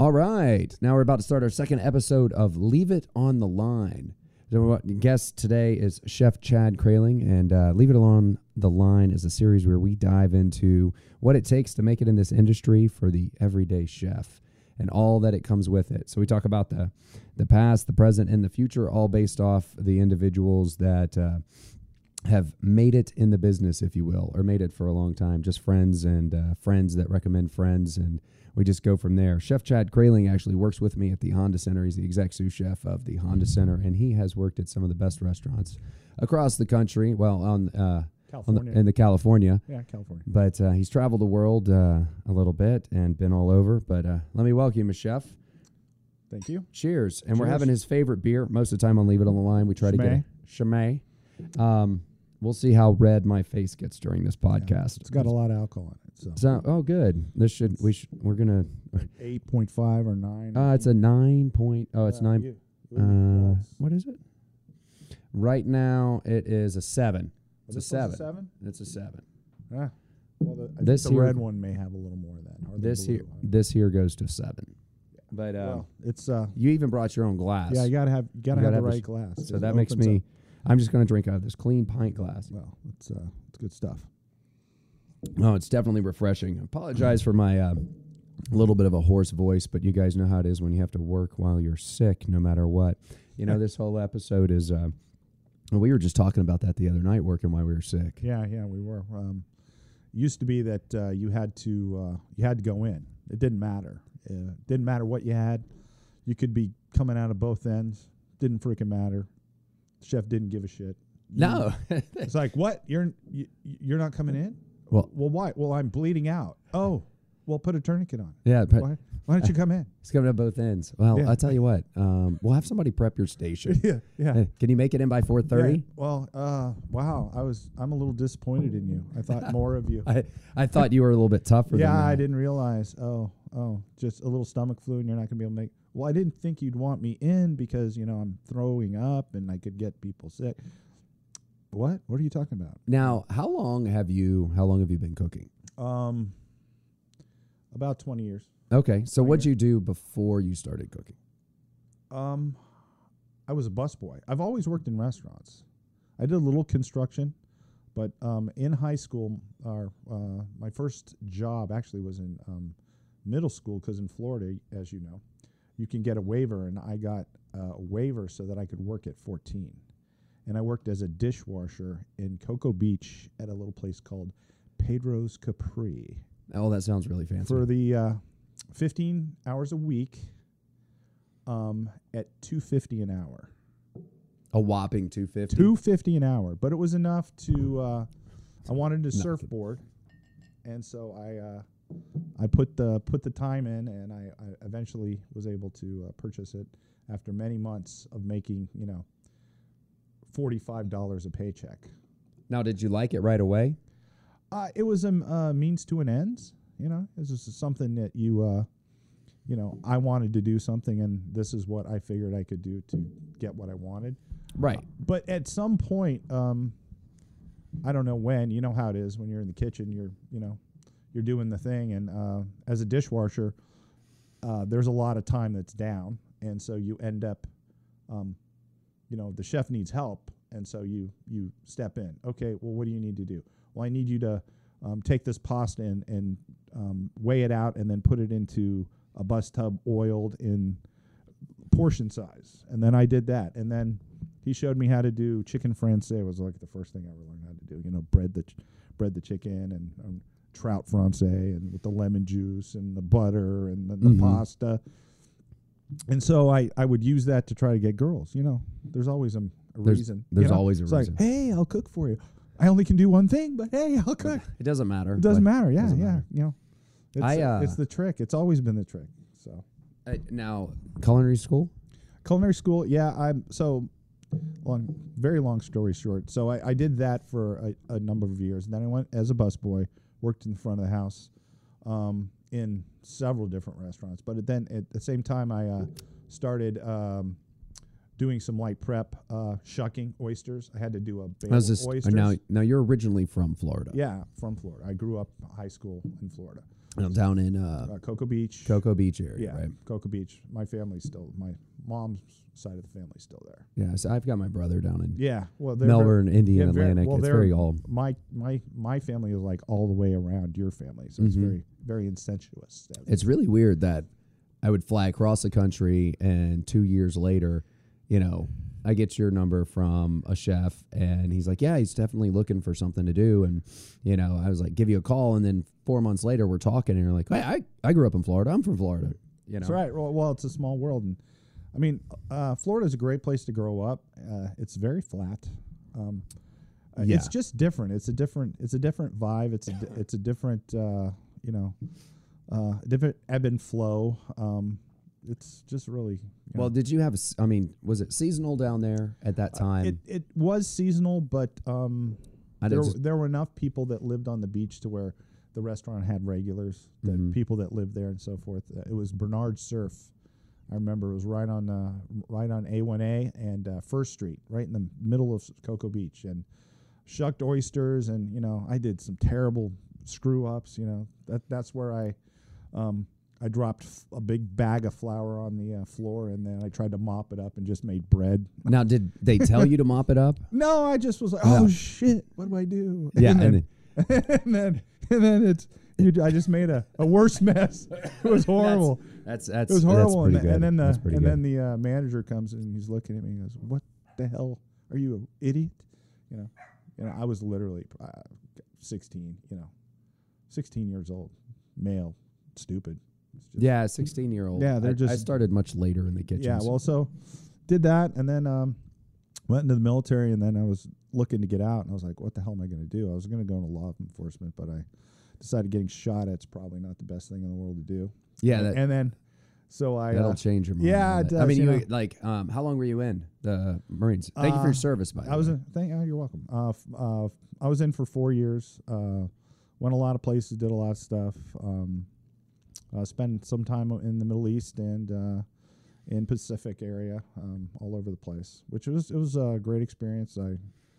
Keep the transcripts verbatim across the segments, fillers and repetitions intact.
All right. Now we're about to start our second episode of Leave It on the Line. So guest today is Chef Chad Kraling, and uh, Leave It on the Line is a series where we dive into what it takes to make it in this industry for the everyday chef and all that it comes with it. So we talk about the the past, the present, and the future, all based off the individuals that uh, have made it in the business, if you will, or made it for a long time, just friends and uh, friends that recommend friends, and we just go from there. Chef Chad Kraling actually works with me at the Honda Center. He's the exec sous chef of the Honda Center, and he has worked at some of the best restaurants across the country, well, on, uh, on the, in the California. Yeah, California. But uh, he's traveled the world uh, a little bit and been all over. But uh, let me welcome you, Chef. Thank you. Cheers. And Cheers. We're having his favorite beer. Most of the time on Leave It on the Line, we try Chimay. to get a Chimay. Um, we'll see how red my face gets during this podcast. Yeah, it's got a lot of alcohol in it. So, so oh, good. This should we should we're gonna. Like eight point five or nine. Uh, it's a nine point. Oh, it's uh, nine. You, Uh, yes. what is it? Right now, it is a seven. It's a This seven. was a seven? It's a seven. Ah, well, the, I This think the here- red one may have a little more of that. Or the This blue here, one. this here goes to seven. But uh, Well, it's uh, you even brought your own glass. yeah, you gotta have you gotta You have gotta the have right glass. So It that makes opens me. up. I'm just going to drink out of this clean pint glass. Well, it's uh, it's good stuff. No, it's definitely refreshing. I apologize for my uh, little bit of a hoarse voice, but you guys know how it is when you have to work while you're sick, no matter what. You know, this whole episode is. Uh, we were just talking about that the other night, working while we were sick. Yeah, yeah, we were. Um, used to be that uh, you had to uh, you had to go in. It didn't matter. Uh, didn't matter what you had. You could be coming out of both ends. Didn't freaking matter. The chef didn't give a shit. You- No. It's like, what? You're you, you're not coming in? Well, Well, why? Well, I'm bleeding out. Oh, well, put a tourniquet on. yeah, but Why, why don't you come in? it's coming at both ends. Well, Yeah. I'll tell you what. Um, we'll have somebody prep your station. yeah, yeah. Hey, can you make it in by four Yeah. thirty? Well, uh, wow. I was. I'm a little disappointed in you. I thought more of you. I, I thought you were a little bit tougher Yeah, than that. I didn't realize. Oh, oh, just a little stomach flu, and you're not gonna be able to make. Well, I didn't think you'd want me in because you know I'm throwing up and I could get people sick. What? What are you talking about? Now, how long have you how long have you been cooking? Um, about twenty years. Okay, so Twenty what'd years. you do before you started cooking? Um, I was a busboy. I've always worked in restaurants. I did a little construction, but um, in high school, our uh, my first job actually was in um, middle school because in Florida, as you know, you can get a waiver, and I got uh, a waiver so that I could work at fourteen. And I worked as a dishwasher in Cocoa Beach at a little place called Pedro's Capri Oh, that sounds really fancy. for the uh, fifteen hours a week um, at two fifty an hour. A whopping two fifty. two fifty an hour, but it was enough to. Uh, I wanted a Nothing. surfboard, and so I uh, I put the put the time in, and I, I eventually was able to uh, purchase it after many months of making you know forty five dollars a paycheck. Now, did you like it right away? Uh, it was a m- uh, means to an ends. You know, this is something that you, uh, you know, I wanted to do something, and this is what I figured I could do to get what I wanted. Right. But at some point, um, I don't know when. You know how it is when you're in the kitchen. You're, you know, you're doing the thing, and uh, as a dishwasher, uh, there's a lot of time that's down, and so you end up, um, you know, the chef needs help, and so you you step in. Okay, well, what do you need to do? Well, I need you to um, take this pasta and, and um, weigh it out and then put it into a bus tub oiled in portion size. And then I did that. And then he showed me how to do chicken francais. It was like the first thing I ever learned how to do. You know, bread the ch- bread the chicken and um, trout francais and with the lemon juice and the butter and the, the Mhm. pasta. And so I, I would use that to try to get girls. You know, there's always a, a There's- reason. there's you know? always a it's reason. Like, hey, I'll cook for you. I only can do one thing, but hey, I'll cook. It doesn't matter. It doesn't but- matter. Yeah, doesn't yeah. matter. You know, it's, I, uh, it's the trick. It's always been the trick. So Uh, now, culinary school? culinary school. Yeah, I'm so long. Very long story short. So I, I did that for a, a number of years, and then I went as a busboy, worked in the front of the house, um, in several different restaurants. But then at the same time, I uh, started um, doing some light prep, uh, shucking oysters. I had to do a bale How's of this? oysters. Now, now you're originally from Florida. Yeah, from Florida. I grew up high school in Florida. uh, down in uh, uh, Cocoa Beach. Cocoa Beach area, yeah, right? Cocoa Beach. My family's still my mom's side of the family's still there. Yeah, so I've got my brother down in Yeah, well, they're Melbourne, Indian yeah, very- Atlantic. well, it's they're- very all. my my my family is like all the way around your family, so it's Mhm. very very incestuous. It's really weird that I would fly across the country, and two years later, you know, I get your number from a chef, and he's like, "Yeah, he's definitely looking for something to do." And you know, I was like, "Give you a call," and then four months later, we're talking, and you're like, "Hey, I I grew up in Florida. I'm from Florida." You know, That's right. Well, well, it's a small world, and I mean, uh, Florida is a great place to grow up. Uh, it's very flat. Um, uh, Yeah. It's just different. It's a different. It's a different vibe. It's a di- it's a different. Uh, you know, uh, different ebb and flow. Um, it's just really. You Well, know, did you have? a s- I mean, was it seasonal down there at that time? it it was seasonal, but um, I there didn't just, there were enough people that lived on the beach to where the restaurant had regulars, that Mhm. people that lived there and so forth. Uh, it was Bernard Surf. I remember it was right on uh, right on A one A and uh, First Street, right in the middle of Cocoa Beach, and shucked oysters. And you know, I did some terrible screw ups. You know, that that's where I um, I dropped f- a big bag of flour on the uh, floor, and then I tried to mop it up and just made bread. now, did they tell you to mop it up? No, I just was like, Yeah. oh shit, what do I do? Yeah, and then, and and then and then it's you, I just made a, a worse mess. It was horrible. that's that's It was horrible. That's And, pretty the, and good. then That's the pretty and good. then the uh, manager comes and he's looking at me and goes, "What the hell? Are you an idiot?" You know, you know, I was literally uh, sixteen. You know, sixteen years old, male, stupid. It's just- Yeah, sixteen year old. Yeah, they're I, I just- started much later in the kitchen. Yeah, well, so did that, and then um, went into the military, and then I was looking to get out, and I was like, "What the hell am I going to do?" I was going to go into law enforcement, but I decided getting shot at's probably not the best thing in the world to do. yeah, and, that, and then so I that'll uh, change your mind. yeah, a it bit. I does, mean, you you know. like, um, how long were you in the Marines? Thank you for Uh, your service, by the I was way. in. Thank oh, you're welcome. Uh, f- uh, I was in for four years. Uh, went a lot of places, did a lot of stuff. Um, uh, spent some time in the Middle East and uh, in Pacific area, um, all over the place. Which was it was a great experience. I,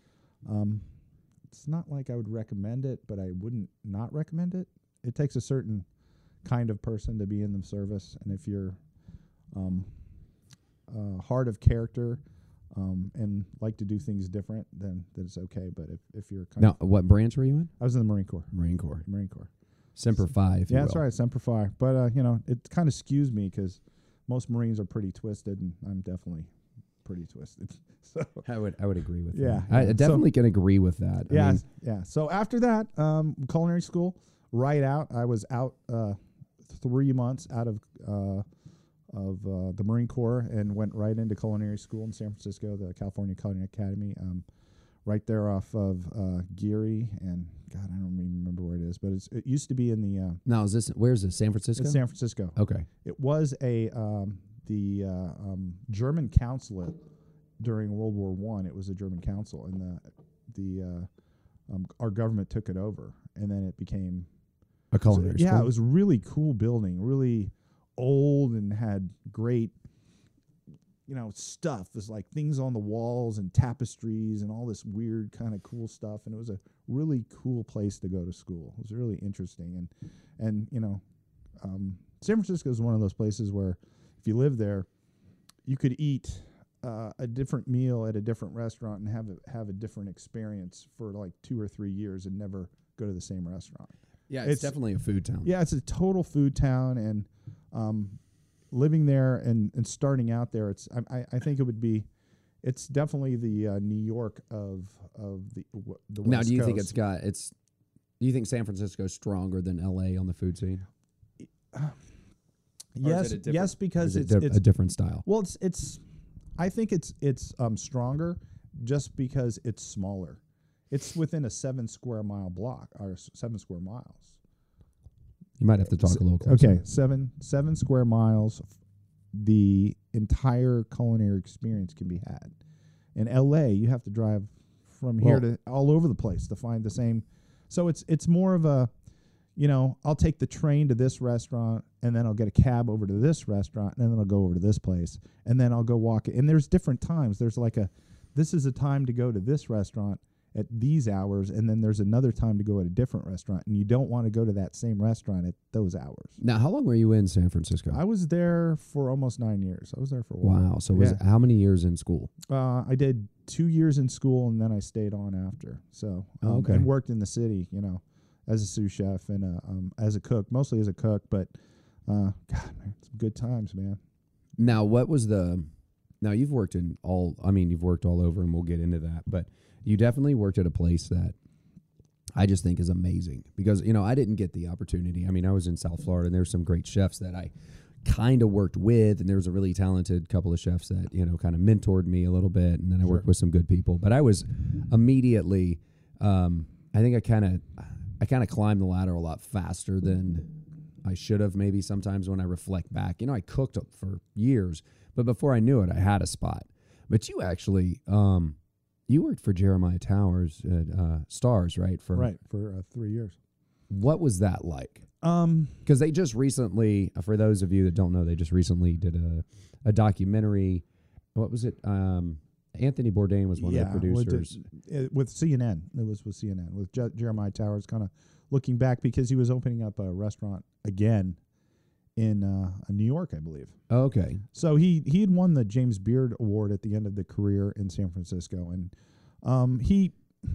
um, it's not like I would recommend it, but I wouldn't not recommend it. It takes a certain kind of person to be in the service, and if you're um, uh, hard of character. Um, and like to do things different, then then it's okay. But if, if you're kind Now, of, what branch were you in? I was in the Marine Corps. Marine Corps. Marine Corps. Semper Fi, if Yeah, you that's will. right, Semper Fi. But uh, you know, it kind of skews me because most Marines are pretty twisted, and I'm definitely pretty twisted. So I would I would agree with Yeah, that. I yeah. definitely can agree with that. I yeah, mean, yeah. So after that, um, culinary school, right out. I was out uh, three months out of. Uh, of uh, the Marine Corps and went right into culinary school in San Francisco, the California Culinary Academy, um, right there off of uh, Geary, and God, I don't even remember where it is, but it's, it used to be in the uh, now is this where's this? San Francisco? in San Francisco. Okay. It was a um, the uh, um, German consulate during World War One. It was a German consul, and the the uh, um, our government took it over, and then it became A culinary yeah, school. it was a really cool building, really old, and had great, you know, stuff. There's like things on the walls and tapestries and all this weird kind of cool stuff. And it was a really cool place to go to school. It was really interesting. And, and you know, um, San Francisco is one of those places where if you live there, you could eat uh, a different meal at a different restaurant and have a, have a different experience for like two or three years and never go to the same restaurant. yeah, it's, it's- definitely a food town. Yeah, it's a total food town, and um, living there and, and starting out there, it's I, I- I think it would be, it's definitely the uh, New York of of the w- the West Now, do you think Coast. it's got it's? Do you think San Francisco's stronger than L A on the food scene? yes, it a different- yes, Or because is it's, it di- it's a different style? well, it's it's I think it's it's um, stronger just because it's smaller. It's within a seven square mile block or s- seven square miles. You might have to talk a little closer. Okay, seven seven square miles. The entire culinary experience can be had. In L A, you have to drive from here Well- to all over the place to find the same. So it's it's more of a, you know, I'll take the train to this restaurant, and then I'll get a cab over to this restaurant, and then I'll go over to this place, and then I'll go walk. And there's different times. There's like a, this is a time to go to this restaurant, at these hours, and then there's another time to go at a different restaurant, and you don't want to go to that same restaurant at those hours. Now, how long were you in San Francisco? I was there for almost nine years. I was there for a while. Wow. So was Yeah. how many years in school? Uh, I did two years in school, and then I stayed on after. So um, Oh, okay. and worked in the city, you know, as a sous chef and uh, um, as a cook, mostly as a cook. But uh, God, man, some good times, man. Now, what was the? Now you've worked in all. I mean, you've worked all over, and we'll get into that. But you definitely worked at a place that I just think is amazing because you know I didn't get the opportunity. I mean, I was in South Florida, and there's some great chefs that I kind of worked with, and there was a really talented couple of chefs that you know kind of mentored me a little bit, and then I Sure. worked with some good people. But I was immediately, um, I think I kind of, I kind of climbed the ladder a lot faster than I should have. Maybe sometimes when I reflect back, you know, I cooked for years, but before I knew it, I had a spot. But you actually, um, you worked for Jeremiah Towers at uh, Stars, right? For Right for uh, three years. What was that like? Um, Because they just recently, uh, for those of you that don't know, they just recently did a, a documentary. What was it? Um, Anthony Bourdain was one yeah, of the producers. With, uh, with C N N. It was with C N N with Je- Jeremiah Towers, kind of looking back because he was opening up a restaurant again in uh, New York, I believe. Okay. So he he had won the James Beard Award at the end of the career in San Francisco, and um, he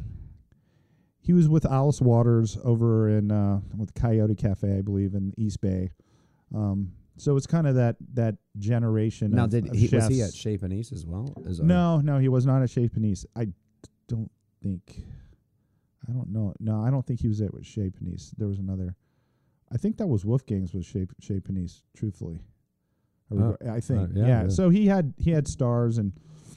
he was with Alice Waters over in uh, with Coyote Cafe, I believe, in East Bay. Um, so it's kind of that that generation. Now, of, did of he, was he chefs. at Chez Panisse as well? As a- No, no, he was not at Chez Panisse. I don't think. I don't know. No, I don't think he was at Chez Panisse. There was another. I think that was Wolfgang's was Chez, Chez Panisse. Truthfully, I, Oh, reg- I think. uh, yeah, yeah, yeah. So he had he had stars, and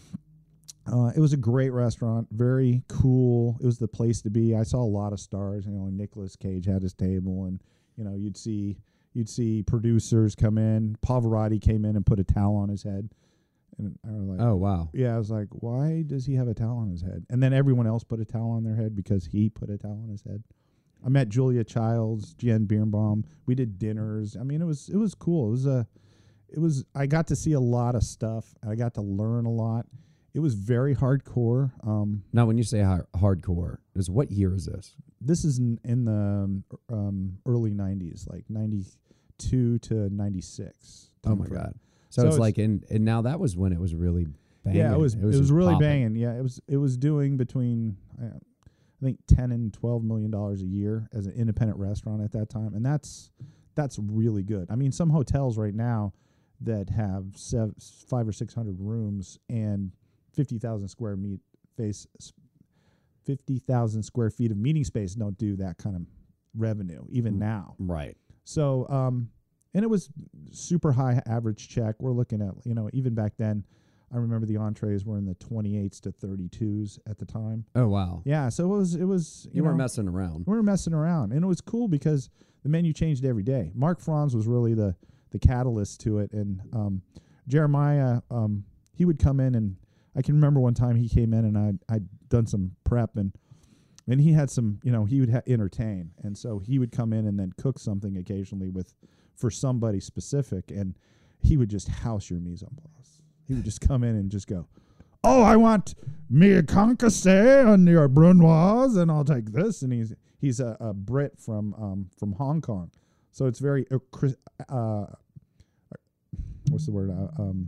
uh, it was a great restaurant. Very cool. It was the place to be. I saw a lot of stars. You know, and Nicolas Cage had his table, and you know, you'd see you'd see producers come in. Pavarotti came in and put a towel on his head, and I was like, Oh, wow. yeah, I was like, why does he have a towel on his head? And then everyone else put a towel on their head because he put a towel on his head. I met Julia Childs, Jen Birnbaum. We did dinners. I mean, it was it was cool. It was a, it was. I got to see a lot of stuff. I got to learn a lot. It was very hardcore. Um, Now, when you say har- hardcore, is what year is this? this is in, in the um, um, early nineties, like ninety-two to ninety-six. Oh my timeframe. God! So, So it's it's- like, and and now that was when it was really banging. Yeah, it was it was, just really popping. banging. Yeah, it was it was doing between uh, I think ten and twelve million dollars a year as an independent restaurant at that time, and that's that's really good. I mean, some hotels right now that have sev- five or six hundred rooms and fifty thousand square meet face fifty thousand square feet of meeting space don't do that kind of revenue even Mm. now. Right. So, um, and it was super high average check. We're looking at, you know, even back then, I remember the entrees were in the twenty-eights to thirty-twos at the time. Oh, wow. Yeah, so it was, it was, you, You, weren't know, messing around. we were messing around, and it was cool because the menu changed every day. Mark Franz was really the the catalyst to it, and um, Jeremiah, um, he would come in, and I can remember one time he came in, and I I'd done some prep, and and he had some, you know, he would ha- entertain, and so he would come in and then cook something occasionally with for somebody specific, and he would just house your mise en place. He would just come in and just go, oh, I want me a concasse on your brunoise, and I'll take this. And he's he's a, a Brit from um, from Hong Kong, so it's very uh, cri- uh, what's the word? Uh, um,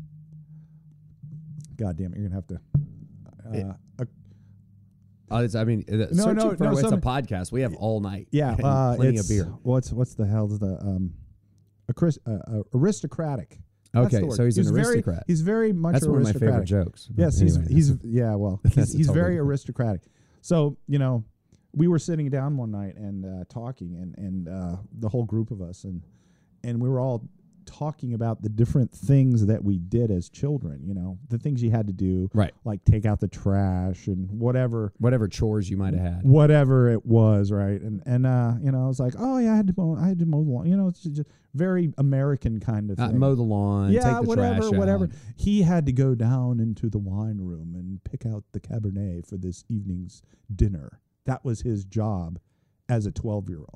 God damn it, you're gonna have to. Uh, It- uh, Oh, it's, I mean, uh, No, searching no, for no, it's a some- podcast. We have all night. yeah, and uh, plenty it's, of beer. What's what's the hell's the um, a Chris, uh, uh, aristocratic? That's the Okay, word. so he's, an very, aristocrat. He's very much That's one of my aristocratic. favorite jokes. Yes, Anyway, he's that's- he's yeah. Well, That's he's, a he's totally very different- aristocratic. So you know, we were sitting down one night and uh, talking, and and uh, the whole group of us, and and we were all talking about the different things that we did as children. You know, the things you had to do, right. like take out the trash and whatever. Whatever chores you might have had. Whatever it was, right? And and uh, you know, I was like, oh yeah, I had to mow, I had to mow the lawn. You know, it's just very American kind of Uh, thing. mow the lawn. yeah, take the whatever, trash whatever. out. He had to go down into the wine room and pick out the Cabernet for this evening's dinner. That was his job as a twelve-year-old.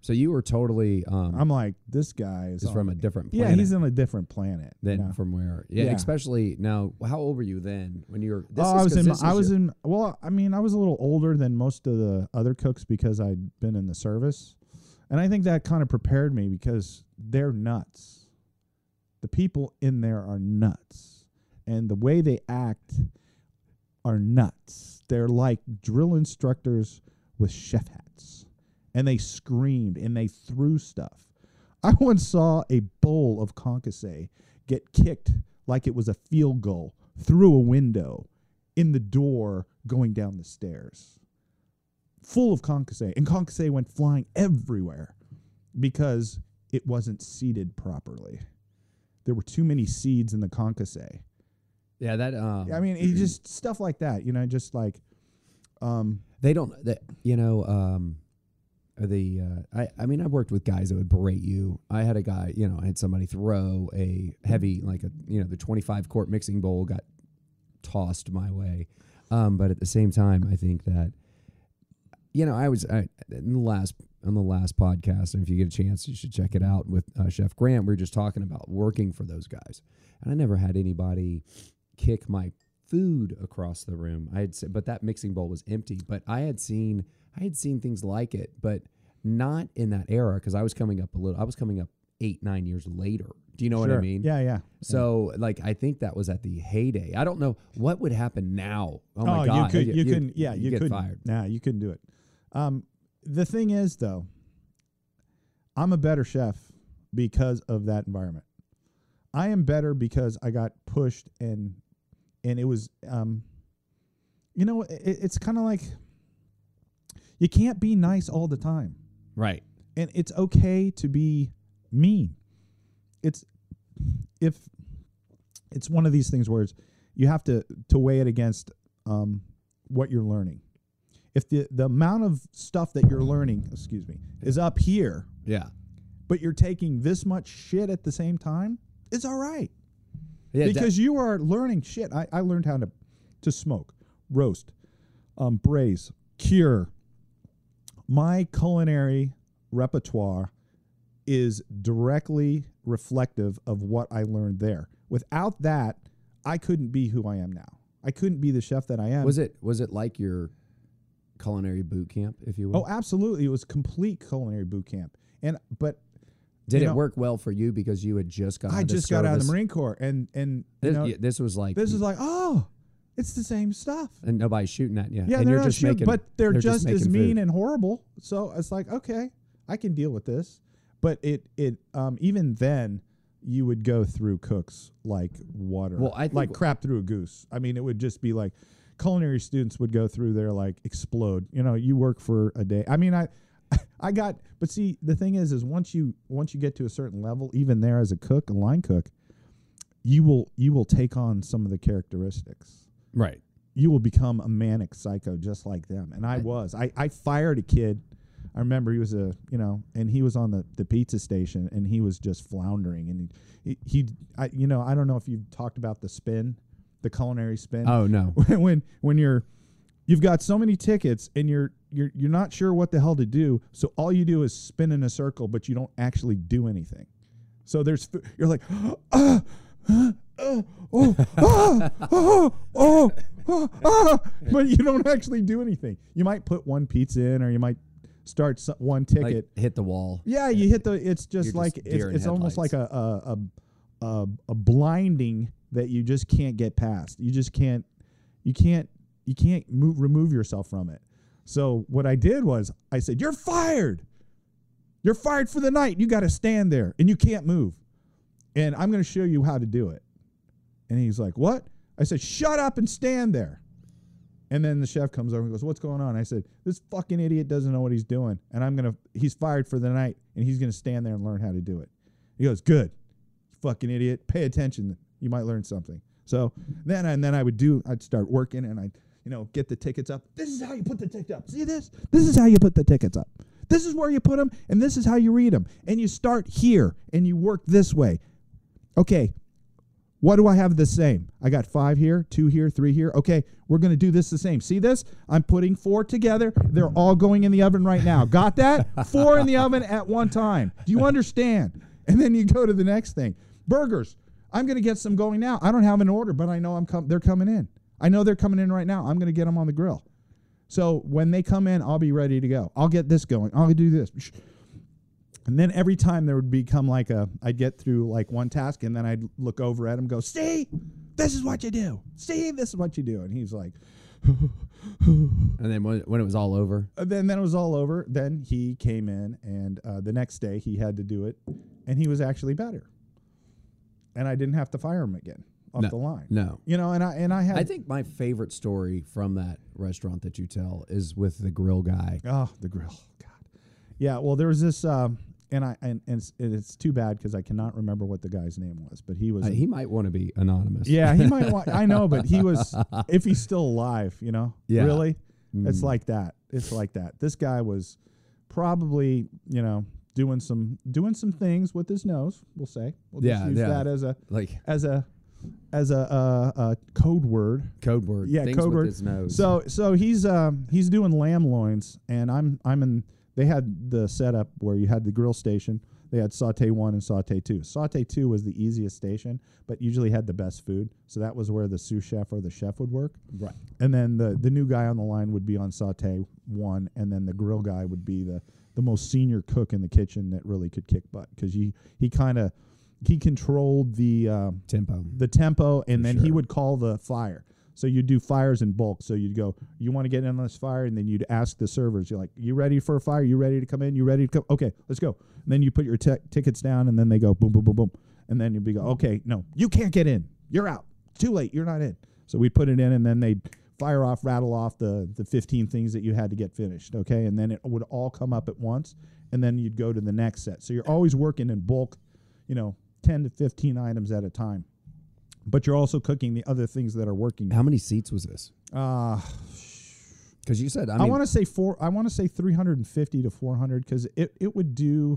So you were totally. Um, I'm like, this guy is, is on, from a different yeah, planet. he's on a different planet. than you know? from where. Yeah, Yeah. especially now. How old were you then when you were? This Oh, is I was 'cause in. this I is was your- in. Well, I mean, I was a little older than most of the other cooks because I'd been in the service, and I think that kind of prepared me because they're nuts. The people in there are nuts, and the way they act are nuts. They're like drill instructors with chef hats, and they screamed and they threw stuff. I once saw a bowl of concassé get kicked like it was a field goal through a window in the door going down the stairs, full of concassé, and concassé went flying everywhere because it wasn't seeded properly. There were too many seeds in the concassé. Yeah, that. Um, I mean, it just stuff like that, you know, just like. Um, They don't. They, you know. Um, the uh, I. I mean, I worked with guys that would berate you. I had a guy. You know, I had somebody throw a heavy, like a you know, the twenty-five quart mixing bowl got tossed my way. Um, but at the same time, I think that. You know, I was I, in the last on the last podcast, and if you get a chance, you should check it out with uh, Chef Grant. We were just talking about working for those guys, and I never had anybody kick my food across the room. I had, but that mixing bowl was empty. But I had seen, I had seen things like it, but not in that era because I was coming up a little. I was coming up eight, nine years later. Do you know what I sure. mean? Yeah, yeah. So, like, I think that was at the heyday. I don't know what would happen now. Oh, my oh, God! you could, you, couldn't, yeah, you you get couldn't. fired. Nah, you couldn't do it. Um, the thing is, though, I'm a better chef because of that environment. I am better because I got pushed and and it was, um, you know, it, it's kind of like you can't be nice all the time, Right. and it's okay to be mean. It's if it's one of these things where it's, you have to to weigh it against um, what you're learning. If the, the amount of stuff that you're learning, excuse me, is up here, Yeah. but you're taking this much shit at the same time, it's all right. Yeah. that- Because you are learning shit. I, I learned how to, to smoke, roast, um, braise, cure. My culinary repertoire is directly reflective of what I learned there. Without that, I couldn't be who I am now. I couldn't be the chef that I am. was it was it like your culinary boot camp, if you will? Oh, absolutely. It was complete culinary boot camp. And but Did you it know, work well for you because you had just got? I out of just got out of the service? Marine Corps, and and you This, know, yeah, this was like this is like, oh, it's the same stuff. and nobody's shooting at you. Yeah, and they're you're not just shooting, making, but they're, just, as making mean food. and horrible. So it's like, okay, I can deal with this. But it it um even then, you would go through cooks like water, Well, I think like w- crap through a goose. I mean, it would just be like culinary students would go through there like explode. You know, you work for a day. I mean, I I got, but see, the thing is, is once you once you get to a certain level, even there as a cook, a line cook, you will you will take on some of the characteristics. Right. You will become a manic psycho just like them. And I was. I, I fired a kid. I remember he was a, you know, and he was on the, the pizza station and he was just floundering. And he, he, he I, you know, I don't know if you've talked about the spin, the culinary spin. Oh no. when when you're, you've got so many tickets and you're you're you're not sure what the hell to do. So all you do is spin in a circle, but you don't actually do anything. So there's, you're like, ah, ah, ah, oh, ah, oh, oh, oh, ah, but you don't actually do anything. You might put one pizza in, or you might start some, one ticket. Like hit the wall. Yeah, you hit the. It's just You're like just it's, deer in it's almost like headlights. a a, a a a blinding that you just can't get past. You just can't. You can't. You can't move remove yourself from it. So what I did was I said, "You're fired. You're fired for the night. You got to stand there and you can't move. And I'm going to show you how to do it." And he's like, "What?" I said, "Shut up and stand there." And then the chef comes over and goes, "What's going on?" I said, "This fucking idiot doesn't know what he's doing. And I'm going to, he's fired for the night and he's going to stand there and learn how to do it." He goes, "Good. Fucking idiot. Pay attention. You might learn something." So then, and then I would do, I'd start working and I'd, you know, get the tickets up. This is how you put the ticket up. See this? This is how you put the tickets up. This is where you put them and this is how you read them. And you start here and you work this way. Okay. What do I have the same? I got five here, two here, three here. Okay, we're going to do this the same. See this? I'm putting four together. They're all going in the oven right now. Got that? Four in the oven at one time. Do you understand? And then you go to the next thing. Burgers. I'm going to get some going now. I don't have an order, but I know I'm com- they're coming in. I know they're coming in right now. I'm going to get them on the grill. So when they come in, I'll be ready to go. I'll get this going. I'll do this. And then every time there would become like a, I'd get through like one task and then I'd look over at him and go, Steve, this is what you do. Steve, this is what you do. And he's like, and then when, when it was all over? Then, then it was all over. Then he came in and uh, the next day he had to do it and he was actually better. And I didn't have to fire him again off no, the line. No. You know, and I, and I had. I think my favorite story from that restaurant that you tell is with the grill guy. Oh, the grill. God. Yeah. Well, there was this, um, And I and, and it's, it's too bad because I cannot remember what the guy's name was, but he was. Uh, he might want to be anonymous. Yeah, he might want. I know, but he was. If he's still alive, you know. Yeah. Really, Mm. it's like that. It's like that. This guy was probably, you know, doing some doing some things with his nose. We'll say. We'll Yeah, just use yeah. that as a Like as a as a, uh, a code word. code word. Yeah, Things code with word. his nose. So so he's um he's doing lamb loins, and I'm I'm in. They had the setup where you had the grill station. They had saute one and saute two. Saute two was the easiest station, but usually had the best food. So that was where the sous chef or the chef would work. Right. And then the the new guy on the line would be on saute one, and then the grill guy would be the the most senior cook in the kitchen that really could kick butt because he he kind of he controlled the um, tempo. the tempo, and For then sure. he would call the fire. So you'd do fires in bulk. So you'd go, you want to get in on this fire, and then you'd ask the servers, you're like, you ready for a fire? You ready to come in? You ready to come? Okay, let's go. And then you put your t- tickets down, and then they go boom, boom, boom, boom. And then you'd be go, okay, no, you can't get in. You're out. Too late. You're not in. So we'd put it in, and then they'd fire off, rattle off the, the fifteen things that you had to get finished, okay? And then it would all come up at once, and then you'd go to the next set. So you're always working in bulk, you know, ten to fifteen items at a time. But you're also cooking the other things that are working. How many seats was this? Uh, Because you said, I I, mean, want to say four. I want to say three hundred fifty to four hundred because it, it would do.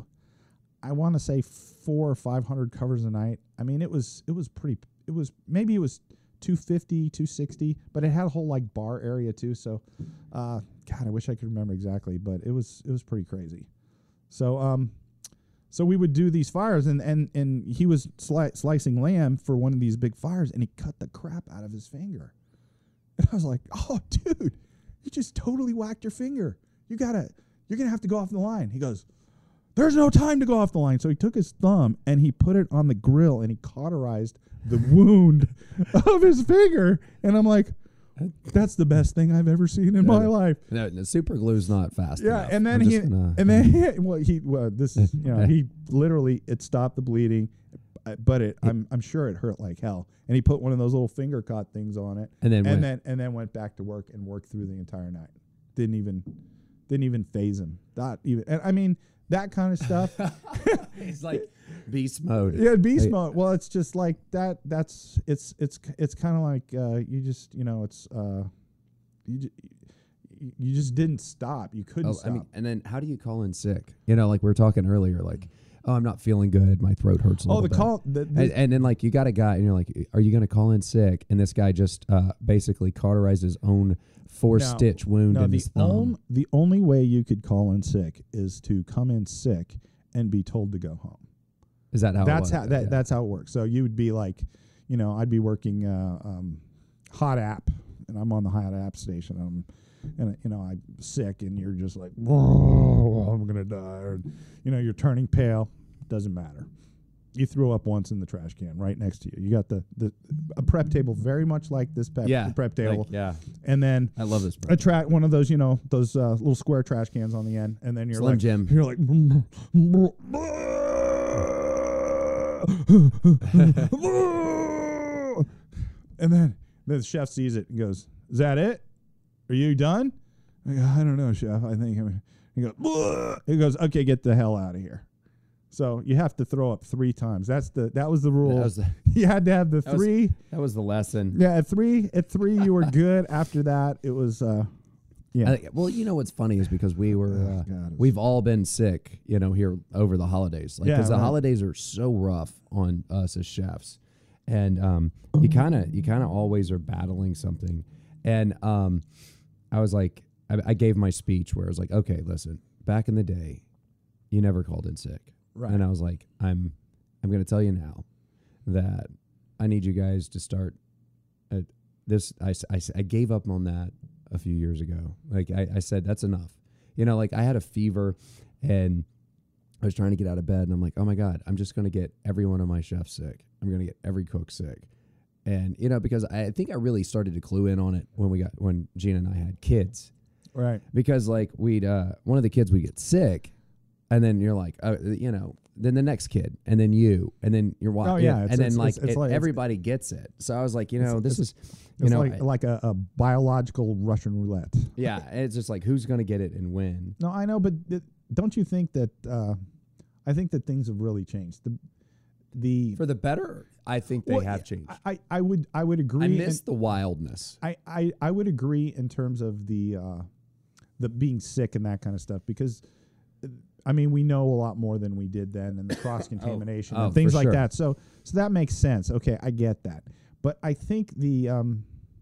I want to say four or five hundred covers a night. I mean, it was it was pretty. It was maybe it was two fifty, two sixty, but it had a whole like bar area too. So, uh, God, I wish I could remember exactly, but it was it was pretty crazy. So, um. So we would do these fires, and and, and he was sli- slicing lamb for one of these big fires, and he cut the crap out of his finger. And I was like, "Oh, dude, you just totally whacked your finger. You gotta, you're gonna have to go off the line." He goes, "There's no time to go off the line." So he took his thumb and he put it on the grill, and he cauterized the wound of his finger. And I'm like, "That's the best thing I've ever seen in No, my no. life." no, the super glue's not fast Yeah, enough. and then We're he, just gonna- and then he, well, he, well, this is, you know, he literally, it stopped the bleeding, uh, but it, I'm, I'm sure it hurt like hell. And he put one of those little finger caught things on it, and then, and went, then, and then went back to work and worked through the entire night. Didn't even, didn't even phase him. Not even, and I mean that kind of stuff. he's like beast mode. Yeah, beast Like- mode. Well, it's just like that. That's it's, it's, it's kind of like uh, you just, you know, it's. Uh, You, ju- you just didn't stop. You couldn't Oh, stop. I mean, and then how do you call in sick? You know, like we were talking earlier, like, oh, I'm not feeling good. My throat hurts a oh, little the bit. call. The, the, And, and then like you got a guy, and you're like, are you going to call in sick? And this guy just uh, basically cauterized his own four No, stitch wound no, in the his thumb. on, the only way you could call in sick is to come in sick and be told to go home. Is that how? it That's was? how that Yeah. that's how it works. So you would be like, you know, I'd be working uh, um, hot app, and I'm on the hot app station. I'm, and you know, I'm sick, and you're just like, whoa, I'm gonna die, or you know, you're turning pale. Doesn't matter. You threw up once in the trash can right next to you. You got the, the a prep table very much like this pep, Yeah, prep table, like, yeah. and then I love this. a track one of those, you know, those uh, little square trash cans on the end, and then you're Slim like, Jim. you're like, and then the chef sees it and goes, "Is that it? Are you done?" I go, "I don't know, chef. I think I'm." He goes, "Bleh." He goes, "Okay, get the hell out of here." So you have to throw up three times. That's the that was the rule. That was the, You had to have the That was- three. that was the lesson. Yeah, at three, at three you were good. After that, it was. Uh, yeah. I think- well, you know what's funny is because we were, Oh, uh, God, it was- we've all been sick, you know, here over the holidays. Like, Yeah, because the right. holidays are so rough on us as chefs. and um, you kind of you kind of always are battling something. And um, I was like, I, I gave my speech where I was like, okay, listen, back in the day, you never called in sick, Right. and I was like, I'm I'm going to tell you now that I need you guys to start. At this, I, I, I gave up on that a few years ago. Like I, I said, that's enough. You know, like I had a fever, and I was trying to get out of bed, and I'm like, oh my God, I'm just going to get every one of my chefs sick. I'm going to get every cook sick. And, you know, because I think I really started to clue in on it when we got, when Gina and I had kids. Right. Because like we'd, uh, one of the kids would get sick, and then you're like, uh, you know, then the next kid, and then you, and then your wife. Oh, yeah, it's- and then it's- like, it's- it's it- like- it's- everybody gets it. So I was like, you know, this is, you It's know, like I- like a, a biological Russian roulette. yeah, and it's just like, who's going to get it and when? No, I know, but th- don't you think that? Uh, I think that things have really changed. The the For the better, I think they well, have changed. I, I I would I would agree. I and- miss the wildness. I, I, I would agree in terms of the uh, the being sick and that kind of stuff, because uh, I mean, we know a lot more than we did then, and the cross contamination oh, and things for like sure. that. So so that makes sense. Okay, I get that. But I think the um,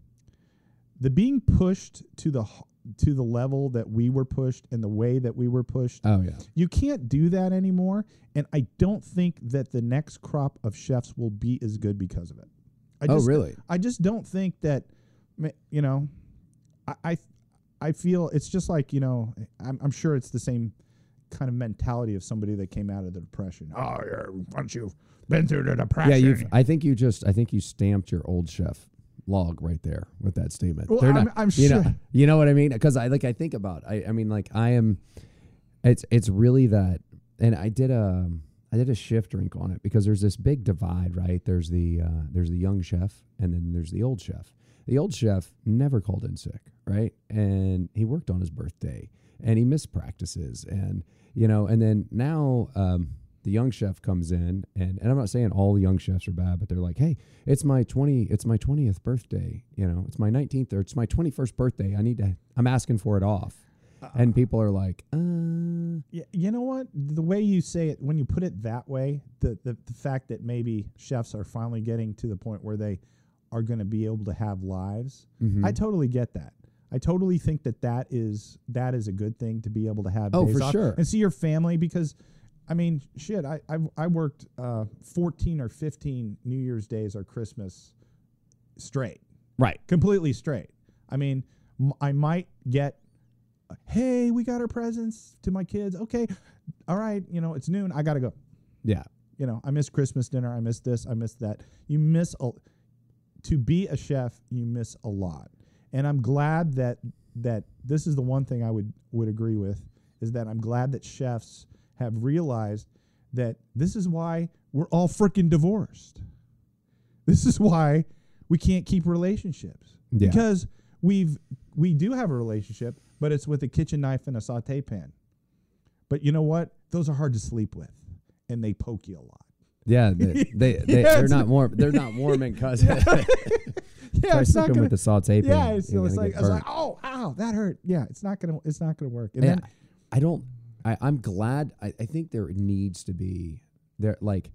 the being pushed to the h- to the level that we were pushed and the way that we were pushed, Oh yeah. you can't do that anymore. And I don't think that the next crop of chefs will be as good because of it. I Oh just, really? I just don't think that, ma- you know, I, I, I feel it's just like, you know, I'm, I'm sure it's the same kind of mentality of somebody that came out of the depression. Oh, yeah, once you've been through the depression. Yeah, you've. I think you just. I think you stamped your old chef log right there with that statement. Well, They're I'm- not- I'm you sure- Know, you know what I mean? Because I like. I think about. I. I mean, like I am. It's. It's really that. And I did a. I did a shift drink on it because there's this big divide, right? There's the. Uh, there's the young chef, and then there's the old chef. The old chef never called in sick, right? And he worked on his birthday, and he missed practices, and you know, and then now. Um, The young chef comes in, and, and I'm not saying all the young chefs are bad, but they're like, hey, it's my twenty, it's my twentieth birthday, you know, it's my nineteenth or it's my twenty-first birthday. I need to, I'm asking for it off. Uh, and people are like, uh, Yeah, you know what? The way you say it, when you put it that way, the, the, the fact that maybe chefs are finally getting to the point where they are going to be able to have lives, mhm. I totally get that. I totally think that that is that is a good thing to be able to have Oh, days for off sure. and see your family, because I mean, shit, I I, I worked uh, fourteen or fifteen New Year's days or Christmas straight, right. completely straight. I mean, m- I might get, hey, we got our presents to my kids. Okay, all right, you know, it's noon. I got to go. Yeah. You know, I miss Christmas dinner. I miss this. I miss that. You miss a, to be a chef. You miss a lot, and I'm glad that that this is the one thing I would would agree with, is that I'm glad that chefs have realized that this is why we're all freaking divorced. This is why we can't keep relationships, Yeah. because we've we do have a relationship, but it's with a kitchen knife and a saute pan. But you know what? Those are hard to sleep with, and they poke you a lot. Yeah. They, they, they, Yeah, they're it's- not warm. They're not warming because Yeah, try it's not sleeping gonna. with the saute pan. Yeah, it's, you're it's gonna like get it's like burnt. oh, ow, that hurt. Yeah, it's not gonna it's not gonna work. And Yeah, then I don't. I, I'm glad. I, I think there needs to be there. Like,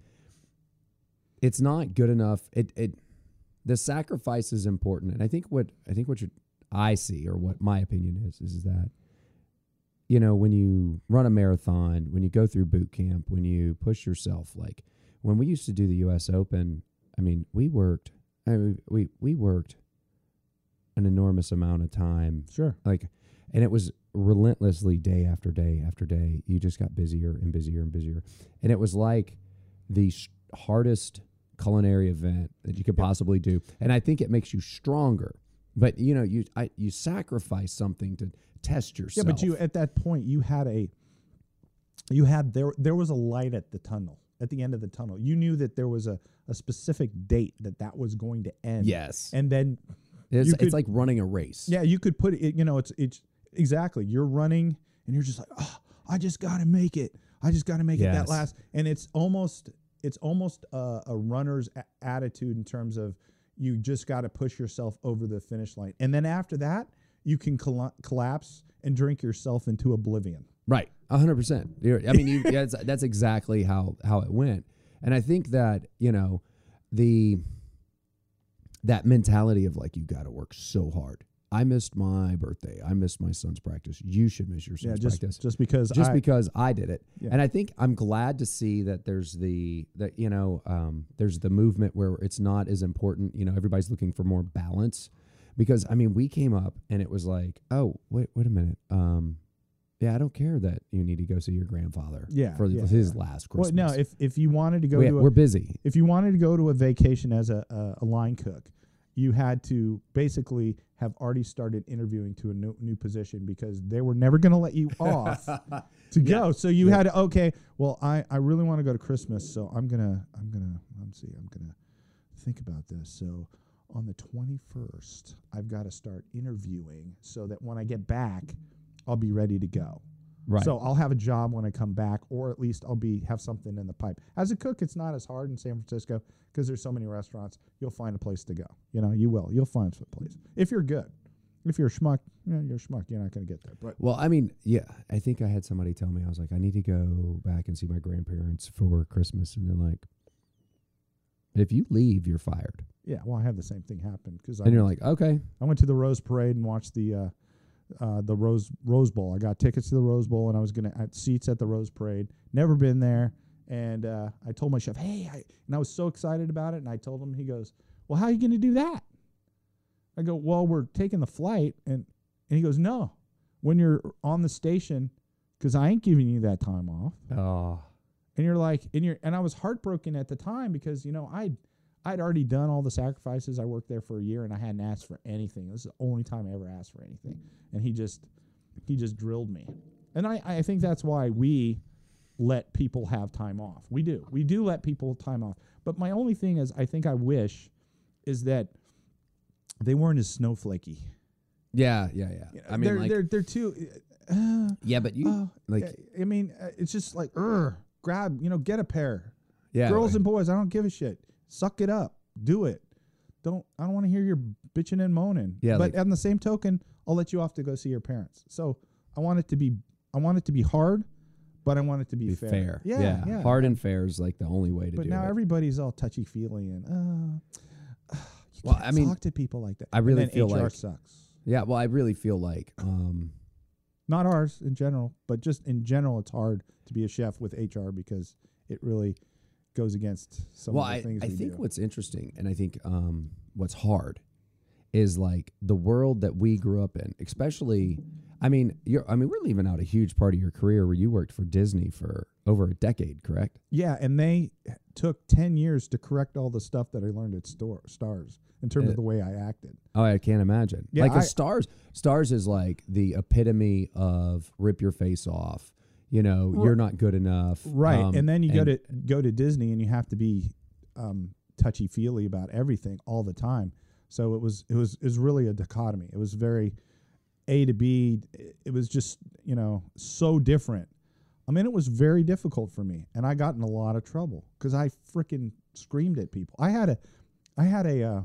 it's not good enough. It it the sacrifice is important, and I think what I think what you I see, or what my opinion is, is that, you know, when you run a marathon, when you go through boot camp, when you push yourself, like when we used to do the U S Open, I mean, we worked. I mean, we we worked an enormous amount of time, sure. like, and it was relentlessly day after day after day. You just got busier and busier and busier, and it was like the sh- hardest culinary event that you could possibly do. And I think it makes you stronger. But you know, you I, you sacrifice something to test Yeah, yourself. but you at that point you had a you had there there was a light at the tunnel, at the end of the tunnel. You knew that there was a, a specific date that that was going to end. yes, And then it's, you it's could- like running a race. yeah, you could put it, you know, it's it's exactly. You're running and you're just like, "Oh, I just got to make it. I just got to make it that Yes. last." And it's almost it's almost a, a runner's a- attitude in terms of you just got to push yourself over the finish line. And then after that, you can colla- collapse and drink yourself into oblivion. Right, a hundred percent. You're- I mean, you, yeah, that's, that's exactly how how it went. And I think that, you know, the that mentality of like, you got to work so hard. I missed my birthday. I missed my son's practice. You should miss your son's yeah, just, practice. Just because Just I, because I did it. Yeah. And I think I'm glad to see that there's the, that, you know, um, there's the movement where it's not as important. You know, everybody's looking for more balance. Because, I mean, we came up and it was like, oh, wait, wait a minute. Um, yeah, I don't care that you need to go see your grandfather Yeah, for yeah, his yeah. last Christmas. Well, no, if, if you wanted to go we, to a, we're busy. if you wanted to go to a vacation as a, a, a line cook, you had to basically have already started interviewing to a new, new position because they were never going to let you off to Yeah. go. So you Yeah. had to, okay, well, I, I really want to go to Christmas, so I'm going to, I'm going to, let's see, I'm going to think about this. So on the twenty-first, I've got to start interviewing so that when I get back, I'll be ready to go. Right. So I'll have a job when I come back, or at least I'll be have something in the pipe. As a cook, it's not as hard in San Francisco because there's so many restaurants. You'll find a place to go. You know, you will. You'll find a place if you're good. If you're a schmuck, you know, you're a schmuck. You're not going to get there. But Well, I mean, yeah, I think I had somebody tell me, I was like, I need to go back and see my grandparents for Christmas. And they're like, if you leave, you're fired. yeah, well, I had the same thing happen because I And you're went, like, okay. I went to the Rose Parade and watched the uh, uh, the Rose Rose Bowl. I got tickets to the Rose Bowl and I was gonna at seats at the Rose Parade. Never been there, and uh, I told my chef, hey, I, and I was so excited about it. And I told him, he goes, well, how are you going to do that? I go, well, we're taking the flight, and and he goes, no, when you're on the station, because I ain't giving you that time off. Oh, And you're like, and you're, and I was heartbroken at the time because, you know, I'd, I'd already done all the sacrifices. I worked there for a year and I hadn't asked for anything. This is the only time I ever asked for anything. And he just, he just drilled me. And I, I think that's why we let people have time off. We do. We do let people time off. But my only thing is, I think I wish is that they weren't as snowflakey. yeah, yeah, yeah. You know, I mean, they're, like, they're, they're too, uh, yeah, but you, uh, like, I mean, uh, it's just like, Ugh, grab, you know, get a pair. yeah. Girls like, and boys, I don't give a shit. Suck it up. Do it. Don't. I don't want to hear your bitching and moaning. Yeah, But like- on the same token, I'll let you off to go see your parents. So I want it to be. I want it to be hard, but I want it to be, be fair. fair. Yeah, yeah. yeah. Hard and fair is like the only way to But do now it. everybody's all touchy feely and uh, you Well, can't I mean, talk to people like that. I really and then feel H R like- sucks. yeah, well, I really feel like, um, Not ours in general, but just in general, it's hard to be a chef with H R because it really goes against some well, of the I, things I we think do. what's interesting, and I think um, what's hard, is like the world that we grew up in. Especially, I mean, you're, I mean, we're leaving out a huge part of your career where you worked for Disney for over a decade, correct? Yeah, and they took ten years to correct all the stuff that I learned at store, Stars in terms Uh, of the way I acted. Oh, I can't imagine. Yeah, like I- a Stars, Stars is like the epitome of rip your face off. You know, Ri- you're not good enough. Right, um, and then you go and- to go to Disney and you have to be um, touchy feely about everything all the time. So it was it was it was really a dichotomy. It was very A to B. It was just, you know, so different. I mean, it was very difficult for me, and I got in a lot of trouble because I freaking screamed at people. I had a, I had a, uh,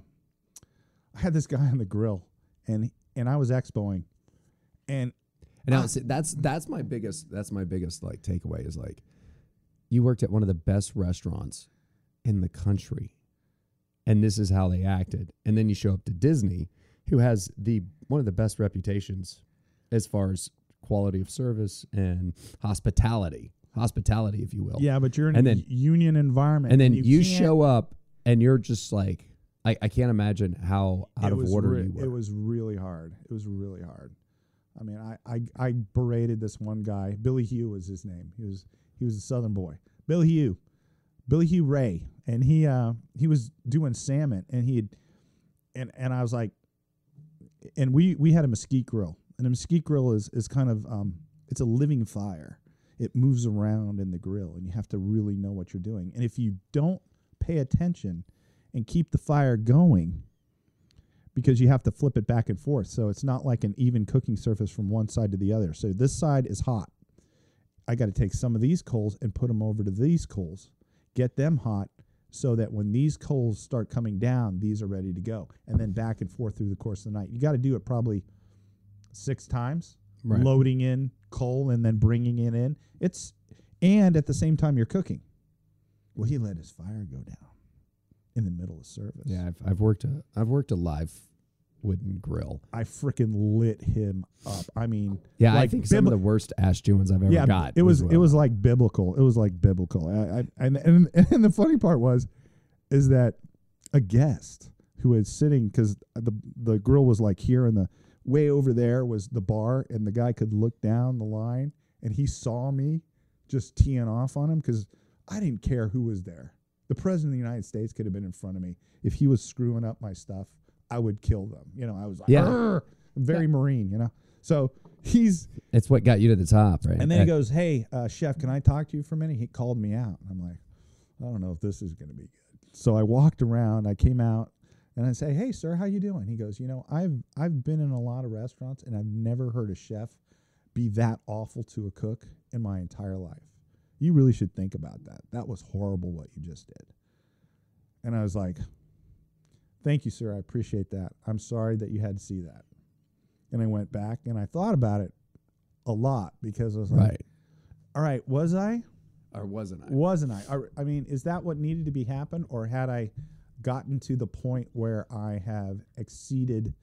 I had this guy on the grill, and and I was expoing, and And now I- see, that's that's my biggest that's my biggest like takeaway is like you worked at one of the best restaurants in the country, and this is how they acted. And then you show up to Disney, who has the one of the best reputations as far as quality of service and hospitality, hospitality, if you will. yeah, but you're in And a then- union environment, And then you, can't- show up and you're just like, I, I can't imagine how out it of was order re- you were. It was really hard. It was really hard. I mean, I, I I berated this one guy. Billy Hugh was his name. He was he was a Southern boy. Billy Hugh, Billy Hugh Ray, and he uh he was doing salmon, and he had, and and I was like, and we we had a mesquite grill, and a mesquite grill is is kind of um it's a living fire. It moves around in the grill, and you have to really know what you're doing. And if you don't pay attention and keep the fire going, because you have to flip it back and forth. So it's not like an even cooking surface from one side to the other. So this side is hot. I got to take some of these coals and put them over to these coals, get them hot so that when these coals start coming down, these are ready to go. And then back and forth through the course of the night. You got to do it probably six times, Right. loading in coal and then bringing it in. It's, and at the same time you're cooking. Well, he let his fire go down. in the middle of service. Yeah, I've, I've worked a I've worked a live wooden grill. I freaking lit him up. I mean, Yeah, like I think some of the worst ash ones I've ever yeah, got. it was as it well. was like biblical. It was like biblical. I, I and, and and the funny part was, is that a guest who was sitting, because the the grill was like here, and the way over there was the bar, and the guy could look down the line, and he saw me just teeing off on him because I didn't care who was there. The president of the United States could have been in front of me. If he was screwing up my stuff, I would kill them. You know, I was like, Yeah. "Arr!" very Yeah. Marine, you know. So he's, It's what got you to the top, right? and then he That- goes, "Hey, uh, chef, can I talk to you for a minute?" He called me out. And I'm like, I don't know if this is going to be good. So I walked around. I came out, and I say, "Hey, sir, how you doing?" He goes, "You know, I've I've been in a lot of restaurants, and I've never heard a chef be that awful to a cook in my entire life. You really should think about that. That was horrible what you just did." And I was like, "Thank you, sir. I appreciate that. I'm sorry that you had to see that." And I went back and I thought about it a lot because I was like, right. all right, was I? Or wasn't I? Wasn't I? Or, I mean, is that what needed to be happen? Or had I gotten to the point where I have exceeded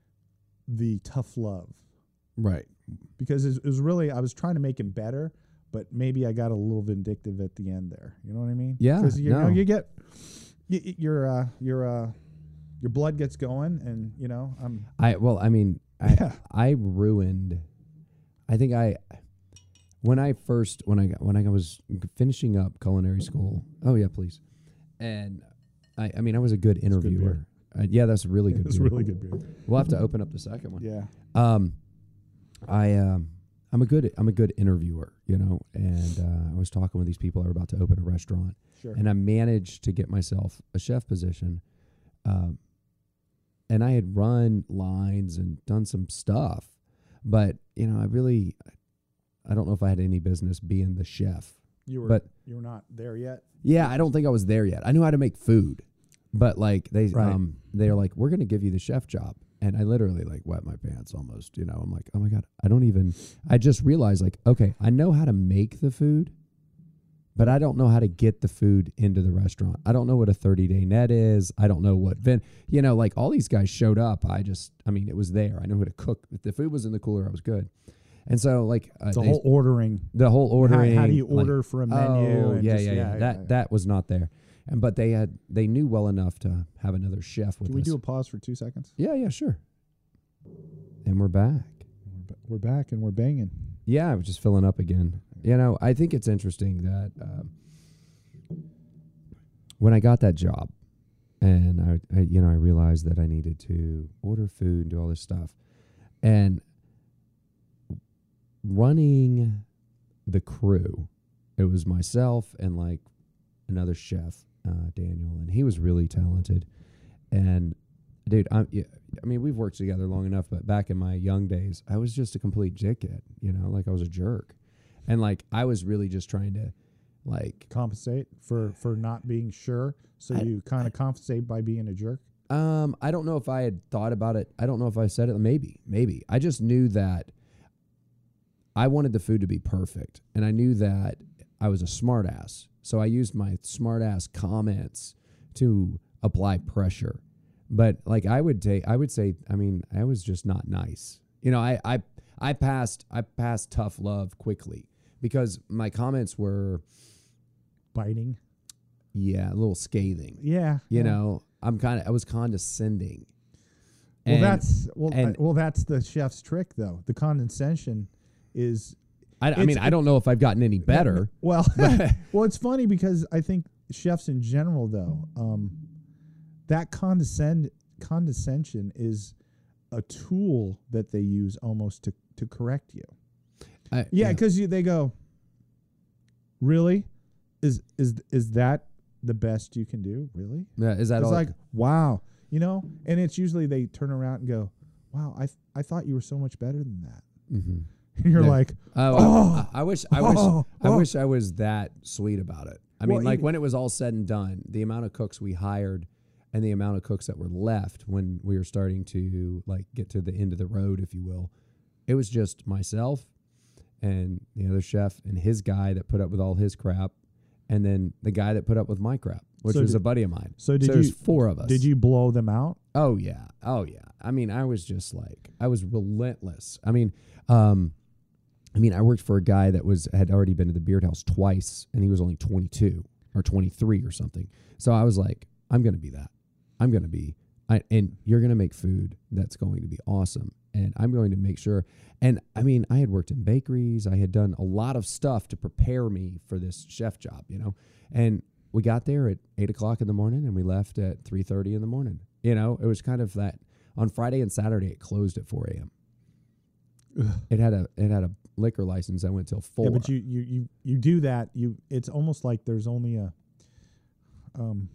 the tough love? Right. Because it was really, I was trying to make him better, but maybe I got a little vindictive at the end there. You know what I mean? Yeah, Because you no. know, you get, you, y- your, uh, your, uh, your blood gets going, and you know, I'm. I well, I mean, I Yeah. I ruined. I think I when I first when I got when I was finishing up culinary school. Oh yeah, please. And I I mean I was a good good interviewer. Uh, yeah, that's really good. It's beer. really good beer. We'll have to open up the second one. Yeah. Um, I um, I'm a good I'm a good interviewer, you know, and uh, I was talking with these people that were about to open a restaurant, Sure. and I managed to get myself a chef position. Um, and I had run lines and done some stuff, but you know, I really, I don't know if I had any business being the chef. You were, but you were not there yet. yeah, I don't think I was there yet. I knew how to make food, but like they, Right. um, they're like, we're gonna give you the chef job, and I literally like wet my pants almost. You know, I'm like, oh my god, I don't even. I just realized like, okay, I know how to make the food, but I don't know how to get the food into the restaurant. I don't know what a thirty day net is. I don't know what vin. You know, like all these guys showed up. I just, I mean, it was there. I knew how to cook. If the food was in the cooler, I was good. And so like uh, The they- whole ordering. the whole How, ordering. how do you like, order for a menu? Oh, and yeah, just- yeah, yeah, That yeah. that was not there. And but they had they knew well enough to have another chef with Can we us. do a pause for two seconds? Yeah, yeah, sure. And we're back. We're ba- We're back and we're banging. Yeah, I was just filling up again. You know, I think it's interesting that um, when I got that job, and I, I, you know, I realized that I needed to order food and do all this stuff, and running the crew, it was myself and like another chef, uh, Daniel, and he was really talented. And dude, I'm, yeah, I mean, we've worked together long enough, but back in my young days, I was just a complete dickhead, you know, like I was a jerk. And like, I was really just trying to like, Compensate for, for not being sure. So I- you kind of compensate by being a jerk. um, I don't know if I had thought about it. I don't know if I said it. Maybe, maybe. I just knew that I wanted the food to be perfect. And I knew that I was a smart ass. So I used my smart ass comments to apply pressure. But like I would take, I would say, I mean, I was just not nice. You know, I, I, I passed, I passed tough love quickly because my comments were, Biting. yeah, a little scathing. Yeah. You yeah. know, I'm kind of, I was condescending. Well, And that's well. and- I- well, that's the chef's trick, though. The condescension is I, I it's- mean, I don't know if I've gotten any better. well. But- well, it's funny because I think chefs in general, though, um, that condescend condescension is a tool that they use almost to to correct you. I, Yeah, because they go, really, is is is that the best you can do? Really? yeah. Is that It's all? like, wow, you know. And it's usually they turn around and go, wow, I th- I thought you were so much better than that. Mhm. And you're Yeah. like, Oh, Oh. I, I wish, I wish, Oh. I Oh. wish I was that sweet about it. I Well, mean, like even- when it was all said and done, the amount of cooks we hired and the amount of cooks that were left when we were starting to like get to the end of the road, if you will, it was just myself and the other chef and his guy that put up with all his crap. and then the guy that put up with my crap, which So was did- a buddy of mine. So did there's you four of us. did you blow them out? Oh yeah, oh yeah. I mean, I was just like, I was relentless. I mean, um, I mean, I worked for a guy that was had already been to the Beard House twice, and he was only twenty-two or twenty-three or something. So I was like, I'm gonna be that. I'm gonna be, I, and you're gonna make food that's going to be awesome, and I'm going to make sure. And I mean, I had worked in bakeries. I had done a lot of stuff to prepare me for this chef job, you know. And we got there at eight o'clock in the morning, and we left at three thirty in the morning. You know, it was kind of that. On Friday and Saturday, it closed at four a.m. It had a it had a liquor license that went till four. Yeah, but you, you you you do that. You it's almost like there's only a um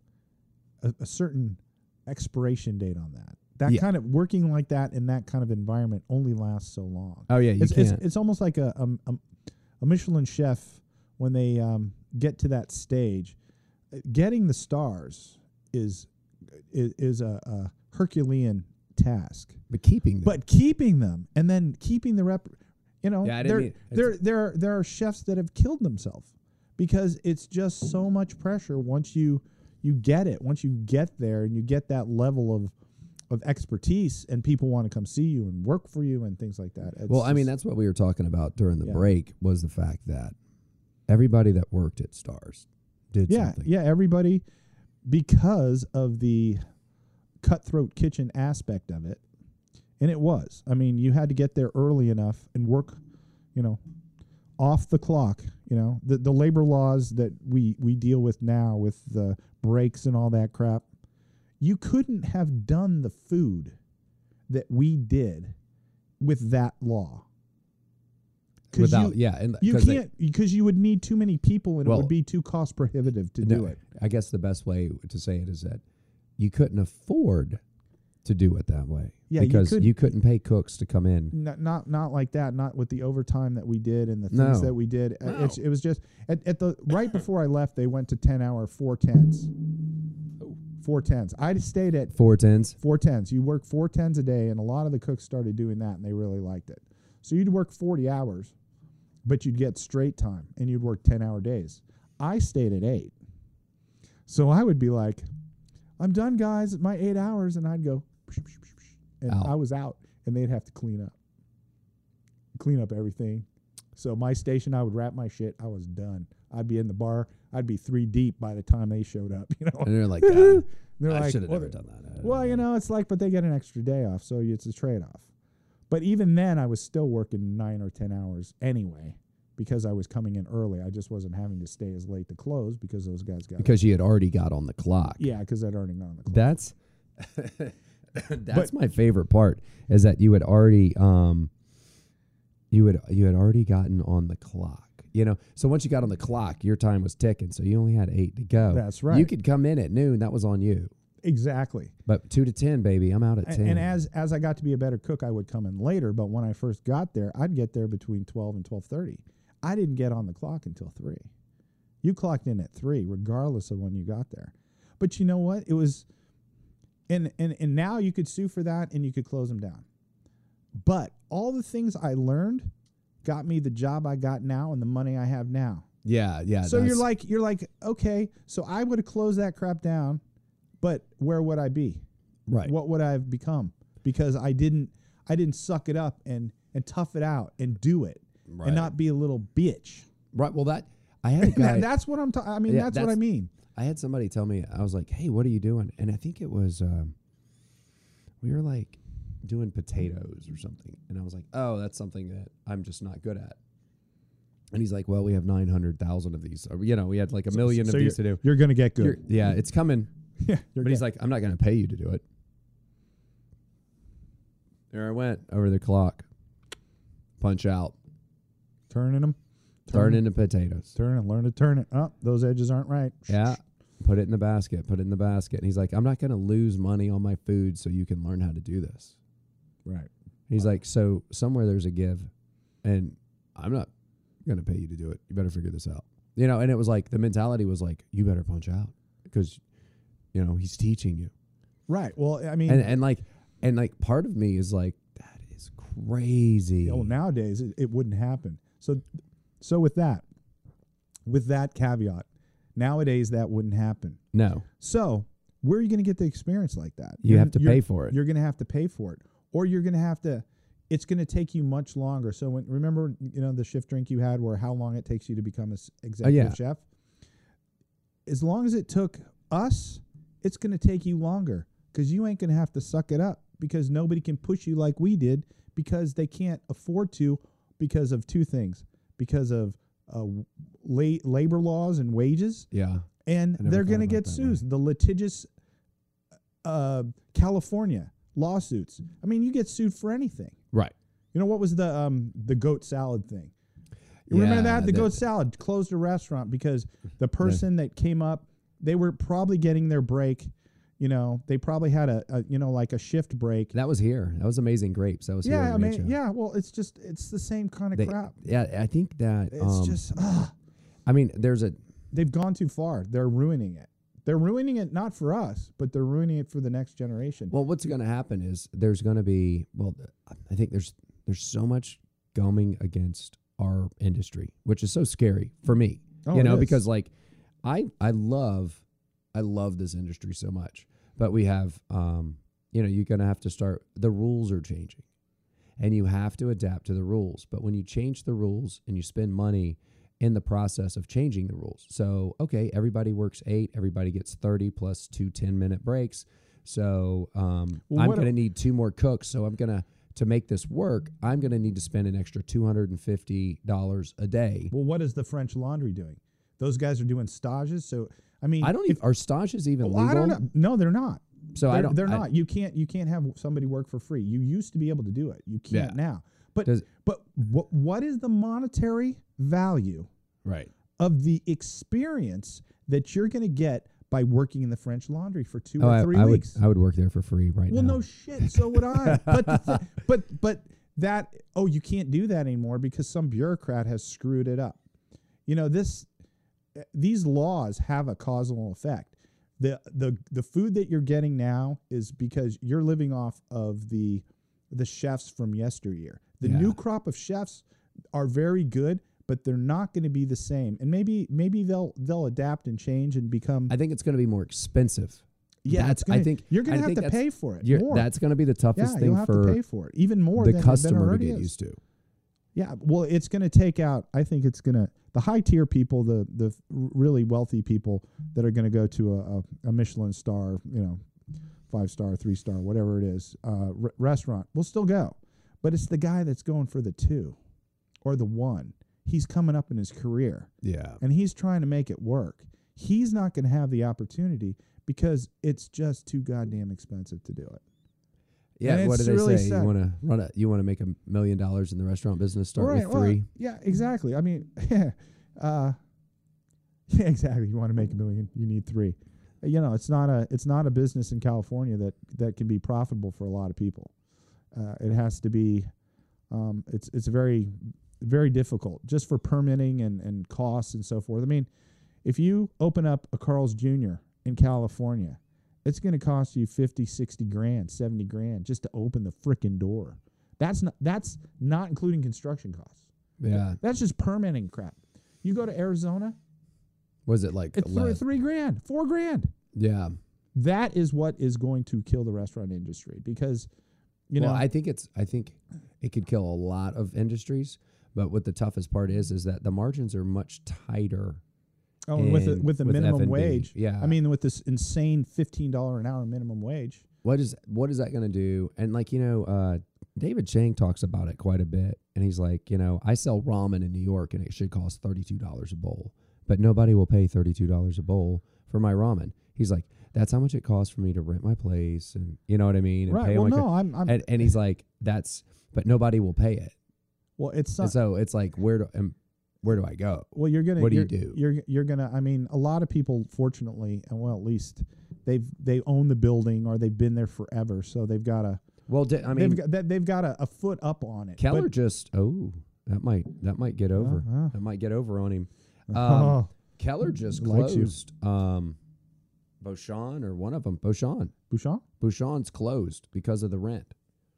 a, a certain expiration date on that. That Yeah. kind of working like that in that kind of environment only lasts so long. Oh yeah, you it's, can't. it's it's almost like a um, um, a Michelin chef when they um, get to that stage. uh, Getting the stars is is, is a, a Herculean task, but keeping them. but keeping them and then keeping the rep. You know, Yeah, I didn't there mean- there there are, there are chefs that have killed themselves because it's just so much pressure once you you get it. Once you get there and you get that level of of expertise and people want to come see you and work for you and things like that. It's well, I mean, just- that's what we were talking about during the Yeah. break was the fact that everybody that worked at Stars did yeah, something. yeah, everybody, because of the cutthroat kitchen aspect of it, and it was. I mean, you had to get there early enough and work, you know, off the clock. You know, the the labor laws that we we deal with now with the breaks and all that crap. You couldn't have done the food that we did with that law. 'Cause Without, you, yeah. And you 'cause they- can't because you would need too many people and Well, it would be too cost prohibitive to no, do it. I guess the best way to say it is that you couldn't afford to do it that way. Yeah, you because couldn't- you couldn't pay cooks to come in. Not, not not like that. Not with the overtime that we did and the things No. that we did. Uh, No. It's, it was just at, at the right before I left. They went to ten hour four tens. Four tens. I stayed at Four tens. four tens. You work four tens a day, and a lot of the cooks started doing that, and they really liked it. So you'd work forty hours, but you'd get straight time, and you'd work ten hour days. I stayed at eight, so I would be like, "I'm done, guys. My eight hours," and I'd go, and Out. I was out, and they'd have to clean up, clean up everything. So my station, I would wrap my shit. I was done. I'd be in the bar. I'd be three deep by the time they showed up. You know, And they're like, God, they're I like, should have well, never done that. well, you know, it's like, but they get an extra day off, so it's a trade-off. But even then, I was still working nine or ten hours anyway because I was coming in early. I just wasn't having to stay as late to close because those guys got Because you had already got on the clock. yeah, because I'd already gone on the clock. That's that's my favorite part is that you had already um you had you had already gotten on the clock. You know, so once you got on the clock, your time was ticking, so you only had eight to go. That's right. You could come in at noon, that was on you. Exactly. But two to ten, baby, I'm out at And, ten. and as as I got to be a better cook, I would come in later. But when I first got there, I'd get there between twelve and twelve thirty. I didn't get on the clock until three. You clocked in at three, regardless of when you got there. But you know what? It was, and and and now you could sue for that, and you could close them down. But all the things I learned got me the job I got now and the money I have now. yeah, yeah. So you're that's- like you're like okay, so I would have closed that crap down, but where would I be? right. What would I have become? Because I didn't I didn't suck it up and and tough it out and do it Right. and not be a little bitch. Right. Well, that I had a guy. That- that's what I'm talking. I mean, Yeah, that's, what I that's- mean. I had somebody tell me, I was like, hey, what are you doing? And I think it was, um, we were like doing potatoes or something. And I was like, oh, that's something that I'm just not good at. And he's like, well, we have nine hundred thousand of these. Or, you know, we had like a million So of these to you're, do. you're gonna get You're- good. yeah, it's coming. Yeah, you're But he's good. like, I'm not going to pay you to do it. There I went over the clock. Punch out. turning them, Turn into potatoes. turn and learn to turn it. Oh, those edges aren't right. Yeah. Put it in the basket. Put it in the basket. And he's like, I'm not going to lose money on my food so you can learn how to do this. Right. He's like, so somewhere there's a give, and I'm not going to pay you to do it. You better figure this out. You know, and it was like, the mentality was like, you better punch out because, you know, he's teaching you. Right. Well, I mean, And, and like, and like part of me is like, that is crazy. well, nowadays it, it wouldn't happen. So, so with that, with that caveat, Nowadays, that wouldn't happen. No. So where are you going to get the experience like that? You You're- have to you're- pay for it. You're going to have to pay for it, or you're going to have to. It's going to take you much longer. So when, remember, you know, the shift drink you had, where how long it takes you to become an executive yeah. chef. As long as it took us, it's going to take you longer because you ain't going to have to suck it up because nobody can push you like we did because they can't afford to because of two things: because of uh, la- labor laws and wages. Yeah. And never they're thought going to about get that sues. The litigious uh, California lawsuits. I mean, you get sued for anything. Right. You know, what was the um, the goat salad thing? You Yeah, remember that? The that- goat salad closed a restaurant because the person that came up, they were probably getting their break. You know, they probably had a, a you know, like a shift break. That was here. That was Amazing Grapes. That was here. Yeah, in I mean, Rancho. yeah. Well, it's just, it's the same kind of They- crap. Yeah, I think that. It's um, just, ugh. I mean, there's a. They've gone too far. They're ruining it. They're ruining it not for us, but they're ruining it for the next generation. Well, what's going to happen is there's going to be. Well, I think there's there's so much going against our industry, which is so scary for me. Oh, you it know, is. because like, I I love I love this industry so much, but we have um you know you're going to have to start. The rules are changing, and you have to adapt to the rules. But when you change the rules and you spend money in the process of changing the rules. So, okay, everybody works eight, everybody gets thirty plus two ten-minute breaks. So um, Well, I'm what going to a- need two more cooks. So I'm going to, to make this work, I'm going to need to spend an extra two hundred fifty dollars a day. Well, what is the French Laundry doing? Those guys are doing stages. So, I mean, I don't if, even, are stages even well, legal? I don't know. No, they're not. So they're, I don't, They're I- not. You can't. You can't have somebody work for free. You used to be able to do it. You can't Yeah. now. But Does- but what what is the monetary value Right. of the experience that you're going to get by working in the French Laundry for two Oh, or I, three I would, weeks? I would work there for free right Well, now. no shit. So would I. But the thi- but but that oh, you can't do that anymore because some bureaucrat has screwed it up. You know this. These laws have a causal effect. The the the food that you're getting now is because you're living off of the the chefs from yesteryear. The Yeah. new crop of chefs are very good, but they're not going to be the same. And maybe maybe they'll they'll adapt and change and become. I think it's going to be more expensive. yeah, that's- it's gonna, I think- you're going I to have think to that's- pay for it You're, more. that's going to be the toughest yeah, thing you'll have for to pay for it even more the than, customer than it to already get is. used to. Yeah, well, it's going to take out. I think it's going to the high tier people, the the really wealthy people that are going to go to a, a, a Michelin star, you know, five star, three star, whatever it is, uh, r- restaurant will still go, but it's the guy that's going for the two or the one. He's coming up in his career Yeah. and he's trying to make it work. He's not going to have the opportunity because it's just too goddamn expensive to do it. Yeah, And what do it's they really say? sad. You want to run a you want to make a million dollars in the restaurant business? Start Right, with well, three. yeah, exactly. I mean, yeah, uh, yeah, exactly. You want to make a million, you need three. You know, it's not a it's not a business in California that that can be profitable for a lot of people. Uh, it has to be. Um, it's it's very very difficult just for permitting and and costs and so forth. I mean, if you open up a Carl's Junior in California, it's going to cost you fifty, sixty grand, seventy grand just to open the frickin' door. That's not that's not including construction costs. Yeah. That's just permitting crap. You go to Arizona, Was it like it's three, less? three grand, four grand. Yeah. That is what is going to kill the restaurant industry because, you well, know, I think it's I think it could kill a lot of industries, but what the toughest part is is that the margins are much tighter. oh, and with the, in- with the with minimum F and B. wage. Yeah. I mean, with this insane fifteen dollar an hour minimum wage. What is what is that going to do? And like you know, uh, David Chang talks about it quite a bit, and he's like, you know, I sell ramen in New York, and it should cost thirty two dollars a bowl, but nobody will pay thirty two dollars a bowl for my ramen. He's like, that's how much it costs for me to rent my place, and you know what I mean, and Right. pay Well, my co- no, I'm. I'm and, and he's like, that's, but nobody will pay it. well, it's And not. so it's like, where do um, where do I go? Well, you're gonna. what do you you're, do? You're you're gonna. I mean, a lot of people, fortunately, and well, at least they've they own the building or they've been there forever, so they've got a. Well, di- I mean, they've got that they've got a, a foot up on it. Keller But- just oh that might that might get over uh. that might get over on him. Um, oh, Keller just He likes you. closed. Um, Beauchamp or one of them, Beauchamp. Bouchon? Beauchamp's closed because of the rent.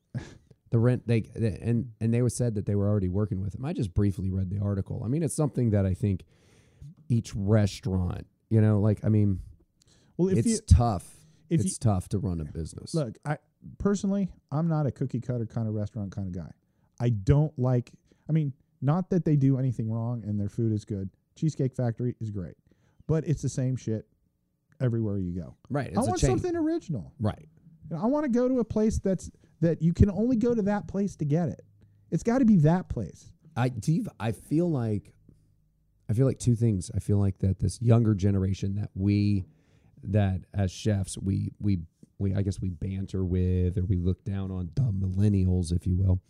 The rent they, they and and they were said that they were already working with him. I just briefly read the article. I mean, it's something that I think each restaurant You know, like I mean, Well, if it's you tough. if it's you, tough to run a business. look, I personally, I'm not a cookie cutter kind of restaurant kind of guy. I don't like. I mean, not that they do anything wrong and their food is good. Cheesecake Factory is great, but it's the same shit everywhere you go. Right. It's I a want chain. something original. Right. You know, I want to go to a place that's that you can only go to that place to get it. It's got to be that place. I do. You, I feel like, I feel like two things. I feel like that this younger generation that we, that as chefs we we we I guess we banter with or we look down on the millennials, if you will.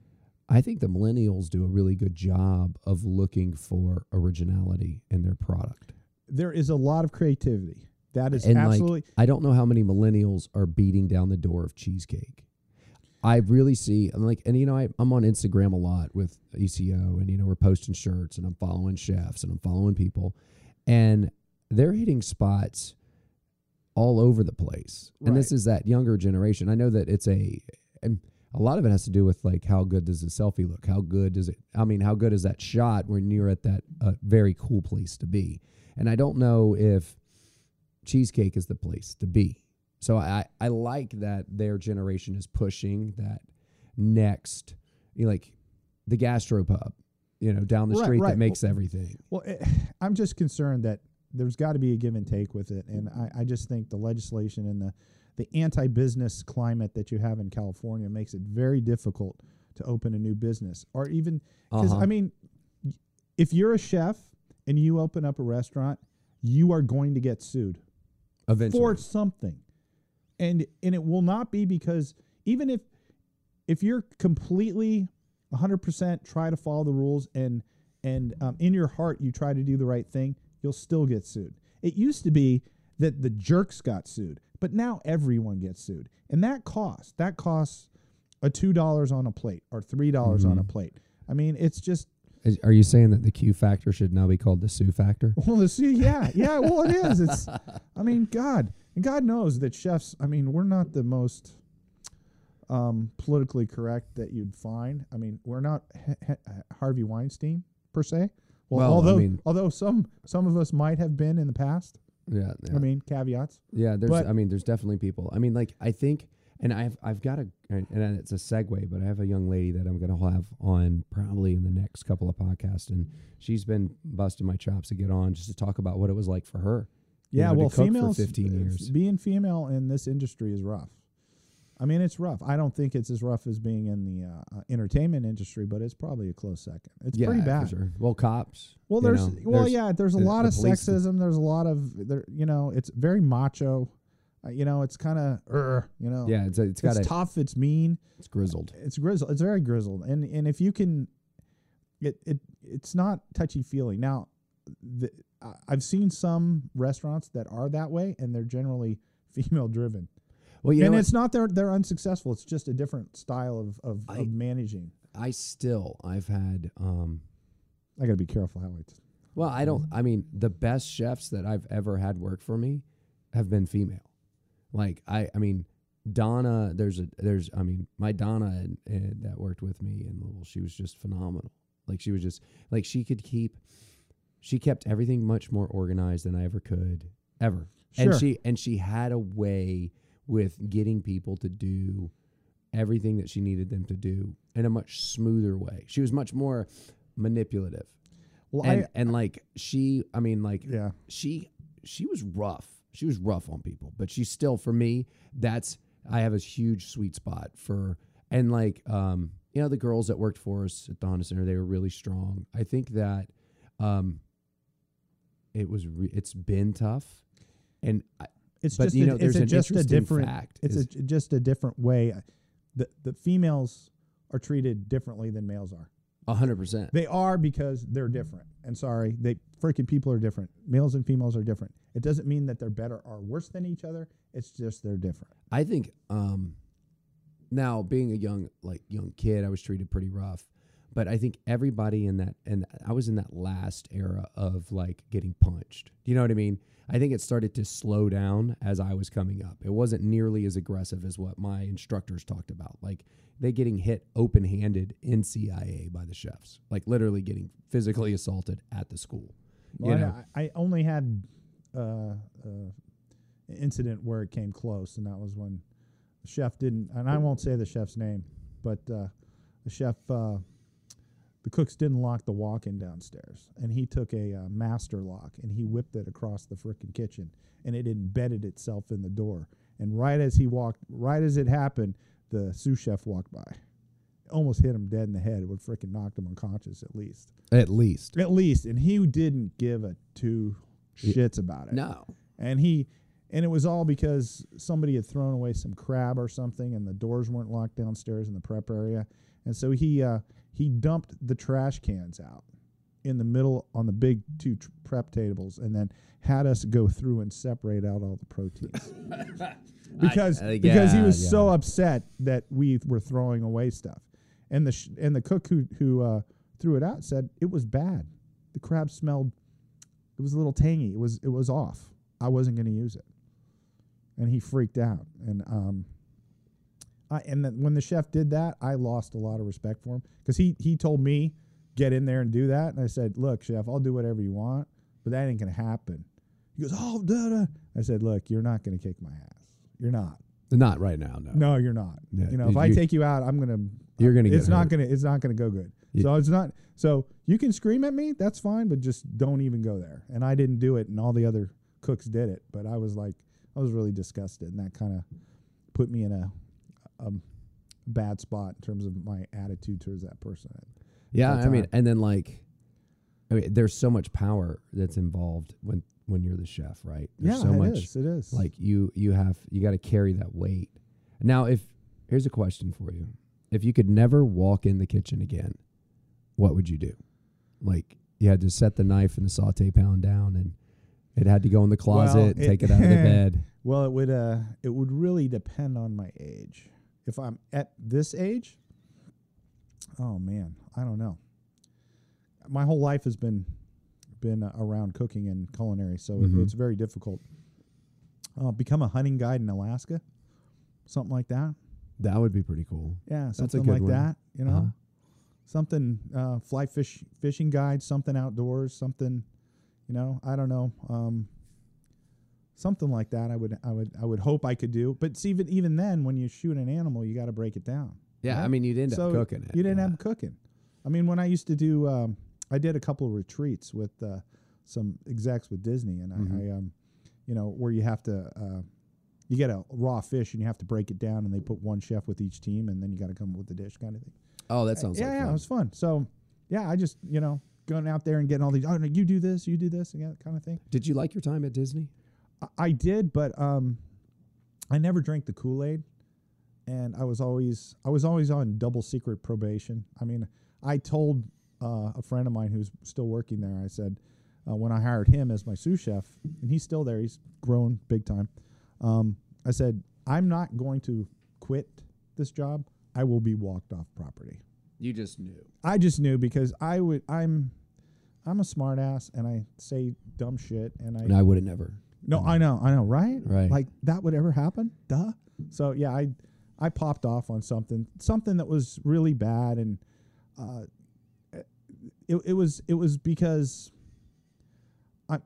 I think the millennials do a really good job of looking for originality in their product. There is a lot of creativity. That is And absolutely. like, I don't know how many millennials are beating down the door of cheesecake. I really see, I'm like, and you know, I, I'm on Instagram a lot with E C O, and you know, we're posting shirts, and I'm following chefs, and I'm following people, and they're hitting spots all over the place. And this Right. is that younger generation. I know that it's a, and a lot of it has to do with like how good does the selfie look? How good does it? I mean, how good is that shot when you're at that uh, very cool place to be? And I don't know if cheesecake is the place to be. So I, I like that their generation is pushing that next, you know, like the gastropub, you know, down the Right, street right. that makes everything. Well, it, I'm just concerned that there's got to be a give and take with it, and I, I just think the legislation and the the anti-business climate that you have in California makes it very difficult to open a new business, or even because Uh-huh. I mean, if you're a chef and you open up a restaurant, you are going to get sued Eventually. for something, and and it will not be because even if if you're completely one hundred percent try to follow the rules and and um, in your heart you try to do the right thing, you'll still get sued. It used to be that the jerks got sued, but now everyone gets sued, and that costs that costs a two dollars on a plate or three dollars Mhm. on a plate. I mean, it's just Is, are you saying that the Q factor should now be called the Sue factor? well, the see, yeah, yeah. Well, it is. It's. I mean, God, and God knows that chefs. I mean, we're not the most um, politically correct that you'd find. I mean, we're not H- H- Harvey Weinstein per se. Well, Well, I although mean- although some some of us might have been in the past. Yeah. yeah. I mean, caveats. Yeah, there's. But- I mean, there's definitely people. I mean, like I think, and I've I've got a, and and it's a segue, but I have a young lady that I'm going to have on probably in the next couple of podcasts, and she's been busting my chops to get on just to talk about what it was like for her. you Yeah, know, to well, cook for females. fifteen uh, years. Being female in this industry is rough. I mean, it's rough. I don't think it's as rough as being in the uh, uh, entertainment industry, but it's probably a close second. It's yeah, pretty for bad. sure. Well, cops. Well, you there's know, well, there's- yeah, there's a the- lot the of police do- sexism. There's a lot of there, you know, it's very macho. Uh, you know, it's kind of, you know, Yeah, it's it's it's got a, tough. It's mean. it's grizzled. It's grizzled. It's very grizzled. And and if you can, it it it's not touchy feely. Now, the, uh, I've seen some restaurants that are that way, and they're generally female driven. Well, you and know, what? it's not they're they're unsuccessful. It's just a different style of of, I- of managing. I still I've had. um I got to be careful how I. T- Well, I don't. I mean, the best chefs that I've ever had work for me have been female. Like I, I mean, Donna. There's a there's. I mean, my Donna and, and that worked with me in Louisville. She was just phenomenal. Like she was just like she could keep. She kept everything much more organized than I ever could ever. And Sure. she and she had a way with getting people to do everything that she needed them to do in a much smoother way. She was much more manipulative. well, And I and like she, I mean, like yeah. she she was rough. She was rough on people, but she's still, for me, that's I have a huge sweet spot for. And like um, you know, the girls that worked for us at the Honda Center, they were really strong. I think that um, it was re- it's been tough, and I, It's but just you a, know, it's there's a, an just a interesting different. fact. It's is- a, just a different way. The the females are treated differently than males are. A hundred percent. They are because they're different. And sorry, they freaking people are different. Males and females are different. It doesn't mean that they're better or worse than each other. It's just they're different. I think um, now being a young like young kid, I was treated pretty rough, but I think everybody in that and I was in that last era of like getting punched. Do you know what I mean? I think it started to slow down as I was coming up. It wasn't nearly as aggressive as what my instructors talked about. Like they getting hit open-handed in C I A by the chefs, like literally getting physically assaulted at the school. You Well, know? I, I only had uh, uh, incident where it came close, and that was when the chef didn't. And I won't say the chef's name, but uh, the chef, uh, the cooks didn't lock the walk-in downstairs, and he took a uh, master lock and he whipped it across the frickin' kitchen, and it embedded itself in the door. And right as he walked, right as it happened, the sous chef walked by. Almost hit him dead in the head. It would frickin' knocked him unconscious at least. At least. At least. And he didn't give a two shits about it. No. And he, and it was all because somebody had thrown away some crab or something, and the doors weren't locked downstairs in the prep area. And so he, uh, he dumped the trash cans out in the middle on the big two tr- prep tables, and then had us go through and separate out all the proteins. because I, uh, because yeah, he was yeah. so upset that we were throwing away stuff. And the sh- and the cook who who uh, threw it out said it was bad. The crab smelled. It was a little tangy. It was it was off. I wasn't going to use it, and he freaked out. And um, I and the, when the chef did that, I lost a lot of respect for him because he he told me get in there and do that, and I said, look, chef, I'll do whatever you want, but that ain't going to happen. He goes, oh, da da. I said, look, you're not going to kick my ass. You're not. Not right now, no. No, you're not. Yeah, You know, if you- I take you out, I'm going to. You're gonna get It's not hurt. gonna. It's not gonna go good. You- so it's not. So you can scream at me. That's fine, but just don't even go there. And I didn't do it, and all the other cooks did it. But I was like, I was really disgusted, and that kind of put me in a, a bad spot in terms of my attitude towards that person. Yeah, that I mean, time. and then like, I mean, there's so much power that's involved when when you're the chef, right? There's yeah, so it much. is. It is. Like you, you have you got to carry that weight. Now, if here's a question for you: if you could never walk in the kitchen again, what would you do? Like you had to set the knife and the saute pan down, and it had to go in the closet Well, and it- take it out of the bed. Well, it would. Uh, it would really depend on my age. If I'm at this age, oh man, I don't know. My whole life has been been uh, around cooking and culinary, so it- Mhm. it's very difficult. Uh, become a hunting guide in Alaska, something like that. That would be pretty cool. Yeah, a something good like one. that. You know, Uh-huh. something uh, fly fish fishing guide, something outdoors, something. You know, I don't know. Um, something like that. I would, I would, I would hope I could do. But it's even even then, when you shoot an animal, you got to break it down. Yeah, right? I mean, you'd end So up cooking it. You didn't yeah. have cooking. I mean, when I used to do, um, I did a couple of retreats with uh, some execs with Disney, and Mhm. I, I um, you know, where you have to, uh, you get a raw fish and you have to break it down, and they put one chef with each team, and then you got to come up with the dish, kind of thing. Oh, that sounds yeah, like yeah, fun. it was fun. So, yeah, I just, you know, going out there and getting all these. Oh, no, you do this, you do this, and that kind of thing. Did you like your time at Disney? I, I did, but um, I never drank the Kool-Aid, and I was always I was always on double secret probation. I mean, I told uh, a friend of mine who's still working there, I said uh, when I hired him as my sous chef, and he's still there, he's grown big time. Um, I said, I'm not going to quit this job. I will be walked off property. You just knew. I just knew because I would. I'm I'm a smart ass, and I say dumb shit, and I And I would have never. no, I know, I know, right? Right. Like that would ever happen? Duh. So yeah, I I popped off on something, something that was really bad, and uh, it it was it was because I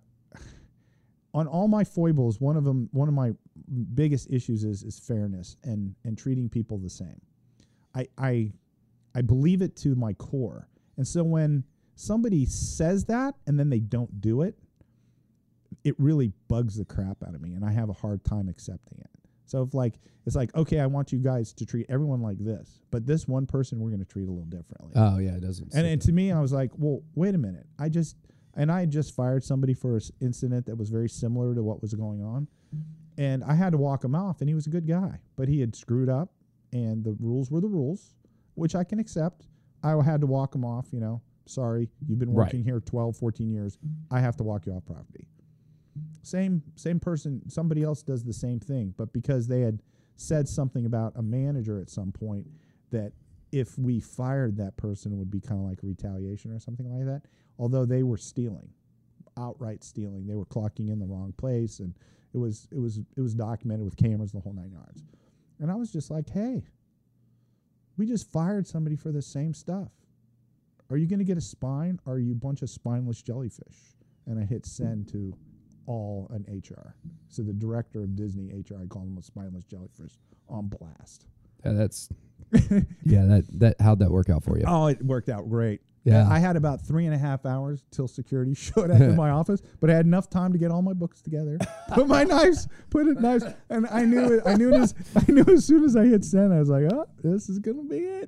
on all my foibles, one of them, one of my biggest issues is is fairness and and treating people the same. I I I believe it to my core, and so when somebody says that and then they don't do it, it really bugs the crap out of me, and I have a hard time accepting it. So if like it's like, okay, I want you guys to treat everyone like this, but this one person we're going to treat a little differently. Oh yeah, it doesn't. and sit and to me, I was like, well, wait a minute. I just and I had just fired somebody for an incident that was very similar to what was going on, and I had to walk him off, and he was a good guy, but he had screwed up, and the rules were the rules, which I can accept. I had to walk him off. You know, sorry, you've been Right. working here twelve, fourteen years. I have to walk you off property. Same same person, somebody else does the same thing, but because they had said something about a manager at some point that if we fired that person it would be kind of like a retaliation or something like that, although they were stealing, outright stealing. They were clocking in the wrong place, and it was it was it was documented with cameras, the whole nine yards. And I was just like, hey, we just fired somebody for the same stuff. Are you going to get a spine, or are you a bunch of spineless jellyfish? And I hit send to all an H R. So the director of Disney H R, I call him a spineless jellyfish on blast. Yeah, that's yeah. That that how'd that work out for you? Oh, it worked out great. Yeah. I had about three and a half hours till security showed up in my office, but I had enough time to get all my books together, put my knives, put it knives, and I knew it. I knew it as I knew as soon as I hit send, I was like, oh, this is gonna be it.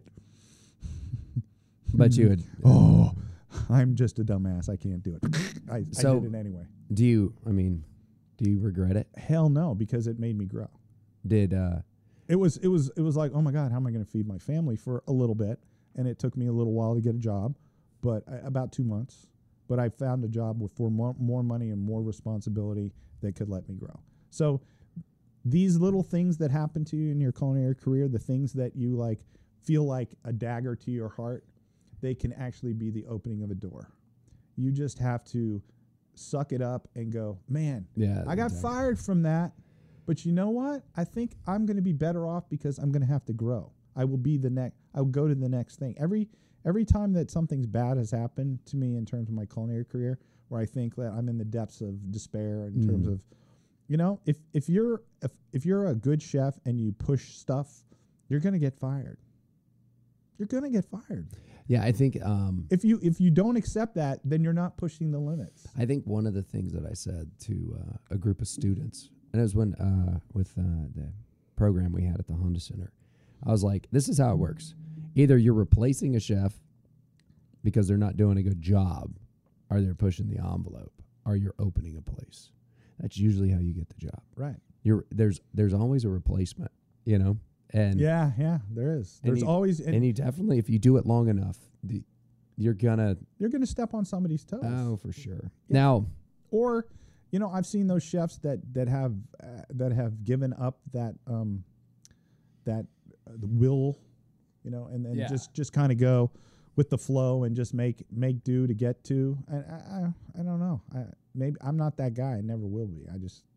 But you had. Oh, I'm just a dumbass. I can't do it. I, So- I did it anyway. Do you? I mean, do you regret it? Hell no, because it made me grow. Did uh? It was it was it was like, oh my God, how am I going to feed my family for a little bit? And it took me a little while to get a job, but I, about two months. But I found a job with for more, more money and more responsibility that could let me grow. So these little things that happen to you in your culinary career, the things that you like feel like a dagger to your heart, they can actually be the opening of a door. You just have to suck it up and go, man, Yeah. I got exactly. fired from that. But you know what? I think I'm going to be better off because I'm going to have to grow. I will be the next. I will go to the next thing. Every every time that something's bad has happened to me in terms of my culinary career, where I think that I'm in the depths of despair in Mm. terms of, you know, if if you're if if you're a good chef and you push stuff, you're going to get fired. You're going to get fired. Yeah, I think um, If you if you don't accept that, then you're not pushing the limits. I think one of the things that I said to uh, a group of students, and it was when uh, with uh, the program we had at the Honda Center, I was like, "This is how it works. Either you're replacing a chef because they're not doing a good job, or they're pushing the envelope, or you're opening a place. That's usually how you get the job. Right. You're there's there's always a replacement, you know, and Yeah, yeah, there is. And There's you- always and and you definitely, if you do it long enough, the, you're gonna you're going to step on somebody's toes. oh for sure. Yeah. Now, Or, you know, I've seen those chefs that that have uh, that have given up that um that uh, the will, you know, and then Yeah. just just kind of go with the flow and just make make do to get to. I I I, I don't know. I maybe I'm not that guy. I never will be. I just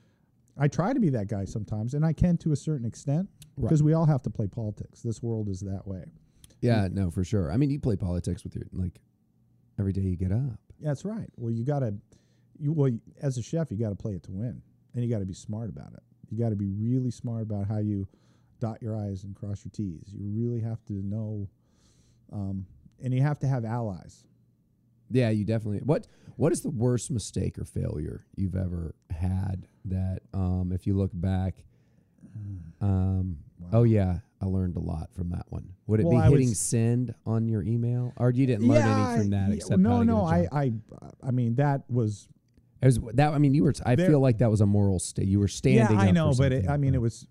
I try to be that guy sometimes, and I can to a certain extent Right. because we all have to play politics. This world is that way. yeah, no, for sure. I mean, you play politics with your like every day you get up. That's right. Well, you got to, you well as a chef, you got to play it to win, and you got to be smart about it. You got to be really smart about how you dot your I's and cross your T's. You really have to know, um, and you have to have allies. Yeah, you definitely. What What is the worst mistake or failure you've ever had that, um, if you look back, um, Wow. oh yeah, I learned a lot from that one. Would it Well, I be would hitting s- send on your email, or you didn't learn any from that yeah, except no, how to get no. a I, job? I, I mean that was. It was that. I mean, you were. I There- feel like that was a moral state. You were standing. Yeah, I up know, for but it, something. I mean, it was.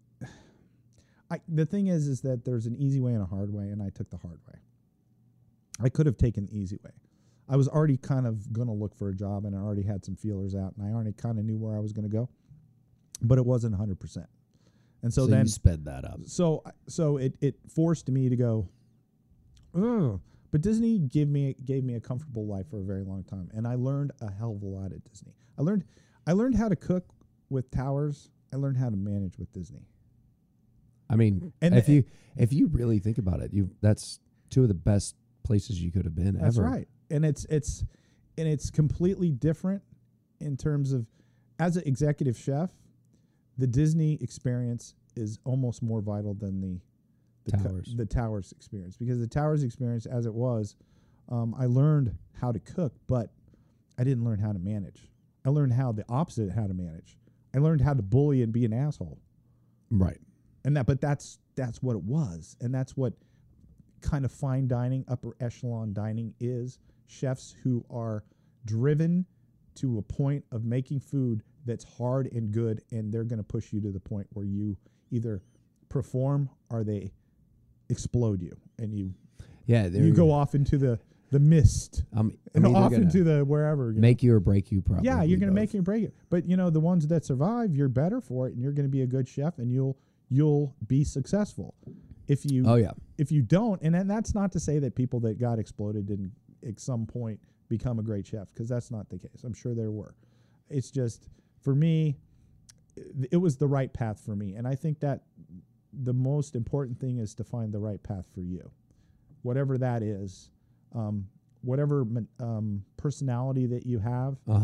I the thing is, is that there's an easy way and a hard way, and I took the hard way. I could have taken the easy way. I was already kind of going to look for a job, and I already had some feelers out, and I already kind of knew where I was going to go, but it wasn't one hundred percent. And so, So then, you sped that up. so so it it forced me to go. Ugh. But Disney gave me gave me a comfortable life for a very long time, and I learned a hell of a lot at Disney. I learned I learned how to cook with Towers. I learned how to manage with Disney. I mean, And if the- you if you really think about it, you that's two of the best places you could have been That's ever. right, and it's it's and it's completely different in terms of as an executive chef, the Disney experience is almost more vital than the the co- Towers. the Towers experience, because the Towers experience, as it was, um, I learned how to cook, but I didn't learn how to manage. I learned how the opposite how to manage. I learned how to bully and be an asshole. Right. And that, but that's that's what it was, and that's what kind of fine dining, upper echelon dining is. Chefs who are driven to a point of making food that's hard and good, and they're going to push you to the point where you either perform or they explode you, and you Yeah. they're- you go off into the the mist, Um, and I'm either off gonna into the wherever. You know? make you or break you. Probably. Yeah, you're going to make both. it or break it. But you know, the ones that survive, you're better for it, and you're going to be a good chef, and you'll you'll be successful. If you Oh yeah. if you don't, and then that's not to say that people that got exploded didn't at some point become a great chef, because that's not the case. I'm sure there were. It's just for me, it, it was the right path for me, and I think that the most important thing is to find the right path for you, whatever that is. Um, whatever um, personality that you have, Uh huh.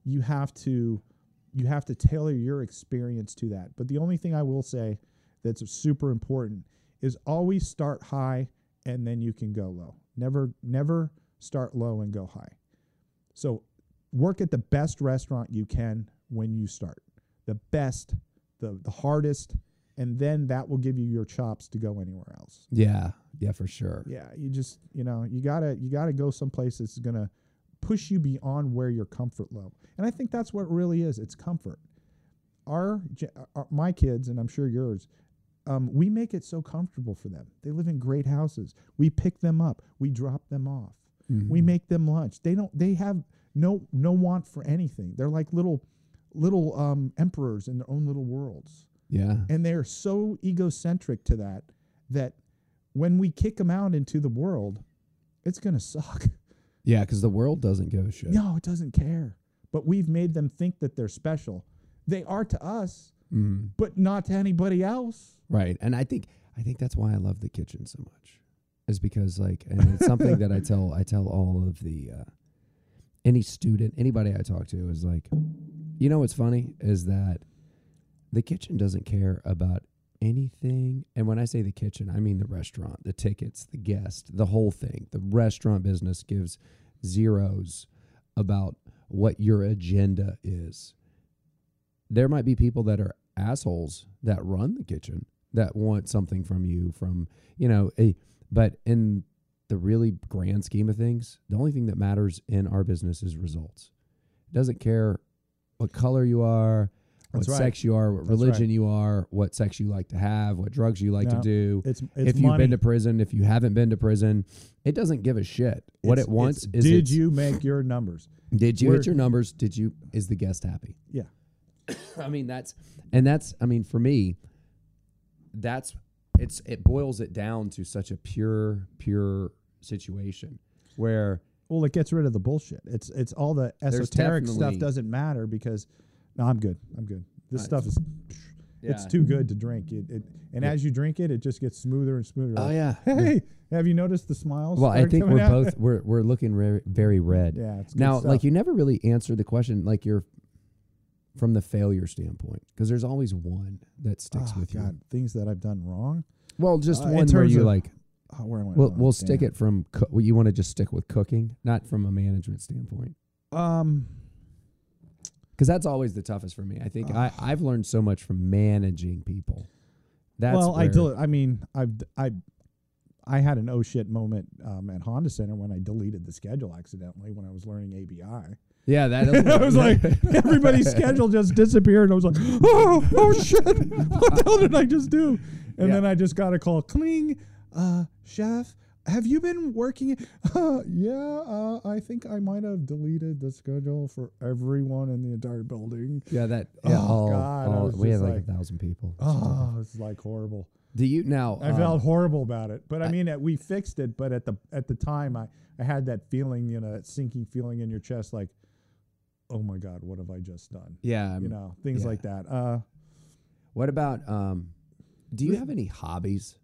you have to you have to tailor your experience to that. But the only thing I will say that's super important is always start high and then you can go low. Never never start low and go high. So work at the best restaurant you can when you start. The best, the the hardest, and then that will give you your chops to go anywhere else. Yeah, yeah, for sure. Yeah, you just, you know, you gotta you gotta go someplace that's gonna push you beyond where your comfort level. And I think that's what it really is. It's comfort. Our, our my kids, and I'm sure yours, um, we make it so comfortable for them. They live in great houses. We pick them up. We drop them off. Mm-hmm. We make them lunch. They don't. They have no no want for anything. They're like little little um, emperors in their own little worlds. Yeah. And they're so egocentric to that that when we kick them out into the world, it's gonna suck. Yeah, because the world doesn't give a shit. No, it doesn't care. But we've made them think that they're special. They are to us, mm. but not to anybody else. Right. And I think I think that's why I love the kitchen so much. Is because like, and it's something that I tell I tell all of the uh, any student, anybody I talk to is like, you know what's funny is that the kitchen doesn't care about anything. And when I say the kitchen, I mean the restaurant, the tickets, the guest, the whole thing. The restaurant business gives zeros about what your agenda is. There might be people that are assholes that run the kitchen that want something from you from, you know, a, but in the really grand scheme of things, the only thing that matters in our business is results. It doesn't care what color you are, what That's sex right. you are, what That's religion right. you are, what sex you like to have, what drugs you like No, to do. It's, it's if you've money. been to prison, if you haven't been to prison, it doesn't give a shit. What It's- it wants it's, is did it's- you make your numbers? Did you We're- hit your numbers? Did you, is the guest happy? Yeah. I mean, that's, and that's, I mean, for me, that's, it's, it boils it down to such a pure, pure situation where, Well, it gets rid of the bullshit. It's it's all the There's esoteric stuff definitely- doesn't matter because no, I'm good. I'm good. This Uh, stuff is it's yeah. too good to drink. It, it and Yeah. as you drink it, it just gets smoother and smoother. Oh Like, yeah. Hey, have you noticed the smiles? Well, I start think coming we're out? both, we're, we're looking re- very red. Yeah. It's good Now, stuff. like you never really answered the question, like you're from the failure standpoint, because there's always one that sticks oh, with God, you. things that I've done wrong. Well, just Uh, in one where terms you of- like, Oh, where am I? we'll, going? we'll stick Damn. it from, co- well, you want to just stick with cooking, not from a management standpoint. Um. Because that's always the toughest for me. I think I, I've learned so much from managing people. That's well, I where- del- I mean, I've d- I I had an oh shit moment um, at Honda Center when I deleted the schedule accidentally when I was learning A B I. Yeah, that is. I was like, everybody's schedule just disappeared. And I was like, oh, oh shit, what the hell did I just do? And Yeah. then I just got a call, cling, uh, chef, have you been working? Uh, yeah, uh, I think I might have deleted the schedule for everyone in the entire building. Yeah, that. Yeah, Oh, all, God, I all- was we had just like, like- a thousand people. Oh, it's like horrible. Do you now? I um, felt horrible about it, but I, I- mean, uh, we fixed it. But at the at the time, I, I had that feeling, you know, that sinking feeling in your chest, like, oh my God, what have I just done? Yeah, You know, things yeah. like that. Uh, What about? Um, do you have any hobbies?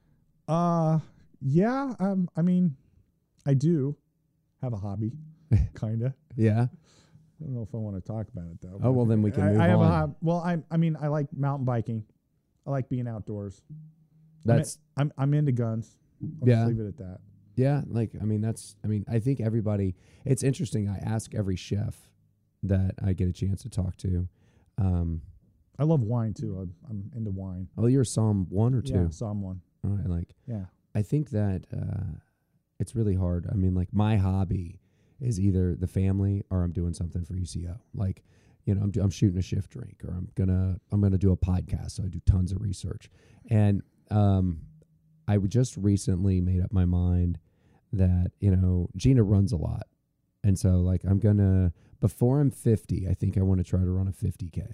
uh, yeah. Um, I mean, I do have a hobby, kinda. Yeah. I don't know if I want to talk about it though. Oh, well, then we can I, move I have on. a hob- well, I I mean, I like mountain biking. I like being outdoors. That's I'm I'm into guns. I'll Yeah. just leave it at that. yeah. Like I mean, that's. I mean, I think everybody. It's interesting. I ask every chef that I get a chance to talk to. Um, I love wine too. I'm, I'm into wine. oh, you're Psalm one or Yeah, two. Psalm one. All right, like Yeah. I think that uh, it's really hard. I mean, like my hobby is either the family or I'm doing something for U C O. Like, you know, I'm, I'm shooting a shift drink or I'm gonna I'm gonna do a podcast. So I do tons of research, and um, I would just recently made up my mind that you know Gina runs a lot, and so like I'm gonna before I'm fifty, I think I want to try to run a fifty K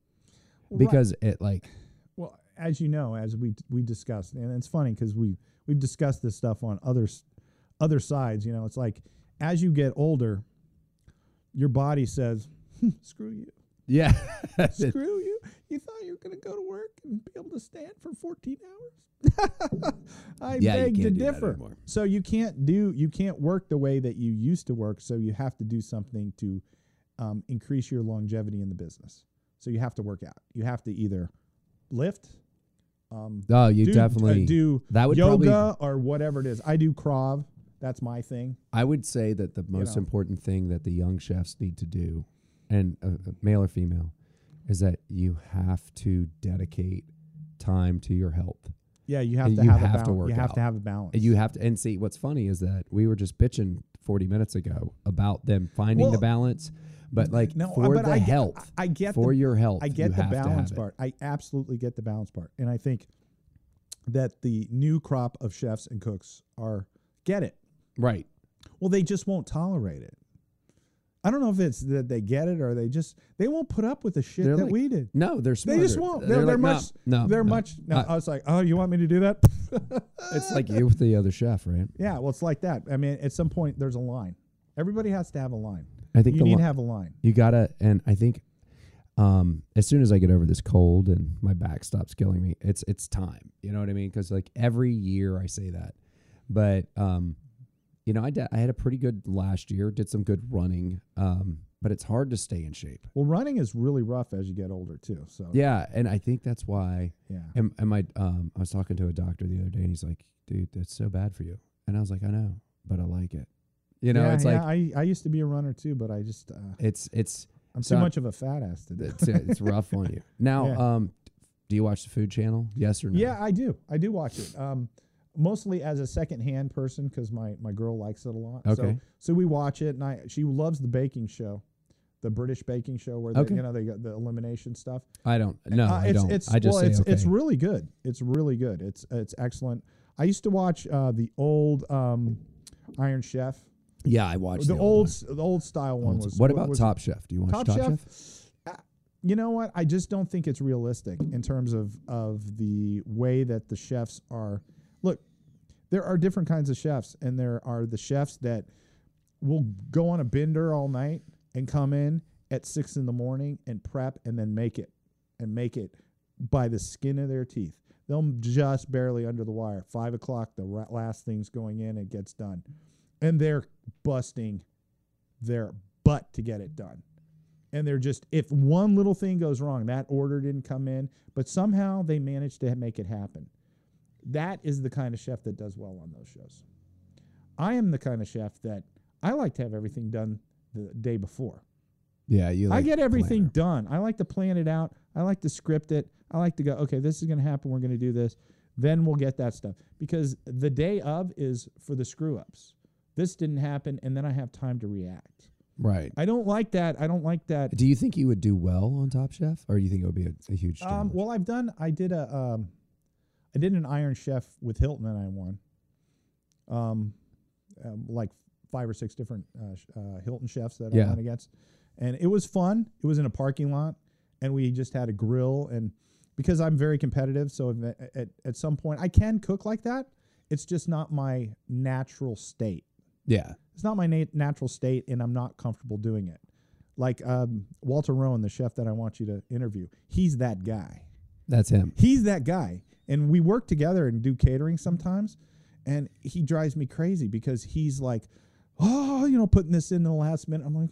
because it like Well, as you know, as we we discussed, and it's funny because we we've discussed this stuff on other s- other sides. You know, it's like as you get older, your body says, "Screw you, yeah screw you." You thought you were going to go to work and be able to stand for fourteen hours? I Yeah, you beg to can't do that differ. anymore. So you can't do you can't work the way that you used to work. So you have to do something to um, increase your longevity in the business. So you have to work out. You have to either lift, um, Oh, you do, definitely uh, do that would yoga probably, or whatever it is. I do Krav. That's my thing. I would say that the most know. important thing that the young chefs need to do, and uh, uh, male or female, is that you have to dedicate time to your health. Yeah, you have to You have, have a to balance. work You have out. to have a balance. You have to, and see what's funny is that we were just bitching forty minutes ago about them finding Well, the balance, but like no, for but the I get- health, I get for the, your health, I you get the have to have balance it. part. I absolutely get the balance part, and I think that the new crop of chefs and cooks are get it. Right. Well, they just won't tolerate it. I don't know if it's that they get it or they just they won't put up with the shit They're that like, we did. No, they're They smarter. just won't. They're, they're, like, much. no, no, they're no. much. No, Uh, I was like, oh, you want me to do that? It's like you with the other chef, right? Yeah, well, it's like that. I mean, at some point, there's a line. Everybody has to have a line. I think You the need li- to have a line. You gotta, and I think, um, as soon as I get over this cold and my back stops killing me, it's it's time. You know what I mean? Because like every year I say that, but um, you know, I did, I had a pretty good last year. Did some good running, um, but it's hard to stay in shape. Well, running is really rough as you get older too. So Yeah, and I think that's why. yeah. And, and my, um, I was talking to a doctor the other day, and he's like, "Dude, that's so bad for you." And I was like, "I know, but I like it." You know, yeah, it's yeah, like I, I used to be a runner too, but I just uh, it's it's I'm so too much of a fat ass to do. it's it's rough on you. Now, Yeah. um, do you watch the Food Channel? Yes or no? Yeah, I do. I do watch it. Um, mostly as a secondhand person because my, my girl likes it a lot. Okay. So, so we watch it, and I she loves the baking show, the British baking show where they, Okay. you know they got the elimination stuff. I don't. No, Uh, I it's, don't. It's, I just well, say it's okay. it's really good. It's really good. It's it's excellent. I used to watch uh, the old um, Iron Chef. yeah, I watched The the, old one. s- the old style one Old- was. What about was Top Chef? Do you watch Top, Top, Chef? Chef? Uh, you know what? I just don't think it's realistic in terms of of the way that the chefs are. Look, there are different kinds of chefs, and there are the chefs that will go on a bender all night and come in at six in the morning and prep and then make it and make it by the skin of their teeth. They'll just barely under the wire. Five o'clock, the ra- last thing's going in, it gets done, and they're busting their butt to get it done. And they're just, if one little thing goes wrong, that order didn't come in, but somehow they managed to make it happen. That is the kind of chef that does well on those shows. I am the kind of chef that I like to have everything done the day before. Yeah, you. Like I get everything planner. done. I like to plan it out. I like to script it. I like to go, okay, this is going to happen. We're going to do this. Then we'll get that stuff. Because the day of is for the screw ups. This didn't happen, and then I have time to react. Right. I don't like that. I don't like that. Do you think you would do well on Top Chef, or do you think it would be a, a huge Um, challenge? well, I've done. I did a. Um, I did an Iron Chef with Hilton, and I won. Um, um, like five or six different uh, sh- uh, Hilton chefs that Yeah. I went against, and it was fun. It was in a parking lot, and we just had a grill. And because I'm very competitive, so if at, at at some point I can cook like that. It's just not my natural state. yeah. It's not my na- natural state, and I'm not comfortable doing it. Like um, Walter Rowan, the chef that I want you to interview, he's that guy. That's him. He's that guy. And we work together and do catering sometimes, and he drives me crazy because he's like, oh, you know, putting this in the last minute. I'm like,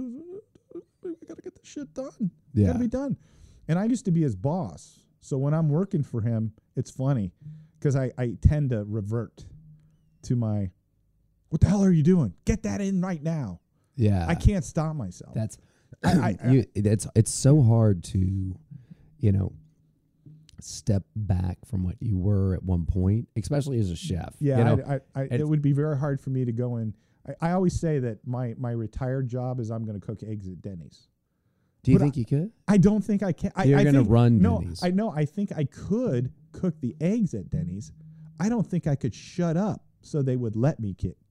I got to get this shit done. Yeah. Got to be done. And I used to be his boss. So when I'm working for him, it's funny because I, I tend to revert to my, what the hell are you doing? Get that in right now. Yeah. I can't stop myself. That's. I- I- you, it's it's so hard to, you know, step back from what you were at one point, especially as a chef. Yeah, You know? I, I, I, it would be very hard for me to go in. I, I always say that my, my retired job is I'm going to cook eggs at Denny's. Do you but think you could? I don't think I can. I, You're I gonna think- run no, Denny's. I know. I think I could cook the eggs at Denny's. I don't think I could shut up so they would let me kid.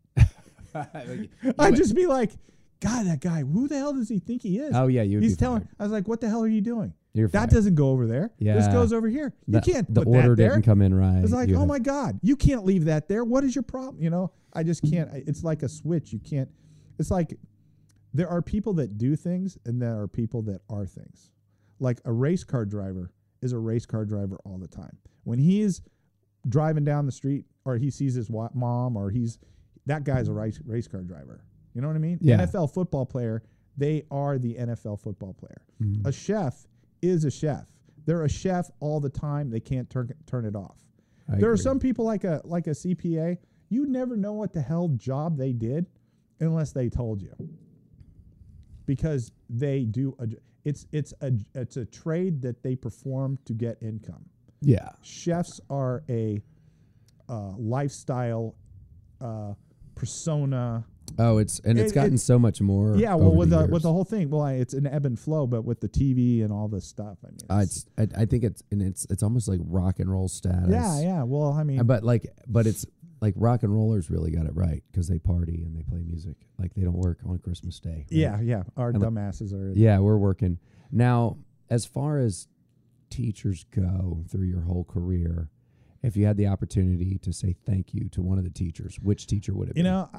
I'd just be like, God, that guy, who the hell does he think he is? Oh yeah, you. He's telling. I was like, what the hell are you doing? You're That fired. doesn't go over there. This Yeah. goes over here. You The- can't The put order that there. didn't come in right. It's like, You oh have- my God, you can't leave that there. What is your problem? You know, I just can't. I- It's like a switch. You can't. It's like there are people that do things and there are people that are things. Like a race car driver is a race car driver all the time. When he's driving down the street or he sees his wa- mom or he's that guy's a race, race car driver. You know what I mean? Yeah. N F L football player, they are the N F L football player. Mhm. A chef is a chef. They're a chef all the time. They can't turn turn it off. I There are agree. some people like a like a C P A. You never know what the hell job they did unless they told you, because they do a, it's it's a it's a trade that they perform to get income. Yeah. Chefs are a uh, lifestyle uh, persona. Oh, it's and it's It- gotten it- so much more. Yeah, well, over with the, the, years. with the whole thing, well, I, it's an ebb and flow, but with the T V and all this stuff, I mean, Uh, it's I, I think it's and it's it's almost like rock and roll status. yeah, yeah. Well, I mean, Uh, But like, but it's like rock and rollers really got it right because they party and they play music. Like they don't work on Christmas Day. right? yeah, yeah. Our And like- dumbasses are. Yeah, we're working now. As far as teachers go through your whole career, if you had the opportunity to say thank you to one of the teachers, which teacher would it You be? know,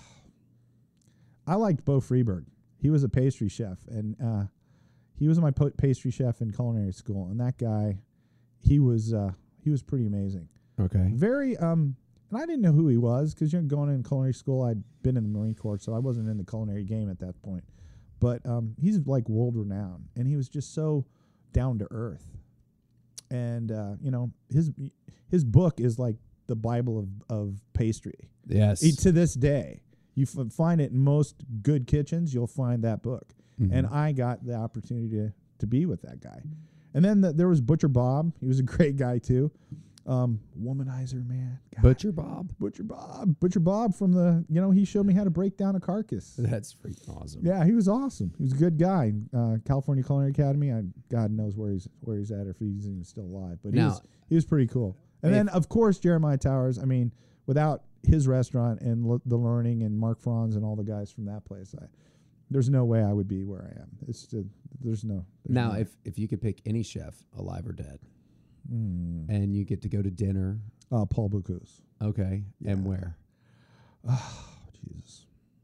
I liked Bo Freeberg. He was a pastry chef, and uh, he was my po- pastry chef in culinary school. And that guy, he was uh, he was pretty amazing. Okay. Very, um, and I didn't know who he was because you're going in culinary school. I'd been in the Marine Corps, so I wasn't in the culinary game at that point. But um, he's like world renowned, and he was just so down to earth. And uh, you know, his his book is like the Bible of of pastry. Yes. E- to this day, you f- find it in most good kitchens. You'll find that book, Mhm. and I got the opportunity to to be with that guy. And then the, there was Butcher Bob. He was a great guy too. Um, womanizer, man. God. Butcher Bob. Butcher Bob. Butcher Bob from the, you know, he showed me how to break down a carcass. That's freaking awesome. Yeah, he was awesome. He was a good guy. Uh, California Culinary Academy. I, God knows where he's where he's at, or if he's even still alive. But he Now- was he was pretty cool. And If- then of course Jeremiah Towers. I mean, without his restaurant and l- the learning and Mark Franz and all the guys from that place, I, there's no way I would be where I am. It's just, there's no. There's Now, no, if if you could pick any chef, alive or dead, Mm. and you get to go to dinner, uh, Paul Bocuse. okay, and Yeah. where? Oh, Jesus.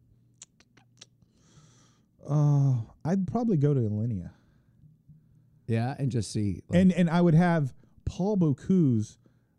Oh, I'd probably go to Alinea. Yeah, and just see. Like, And and I would have Paul Bocuse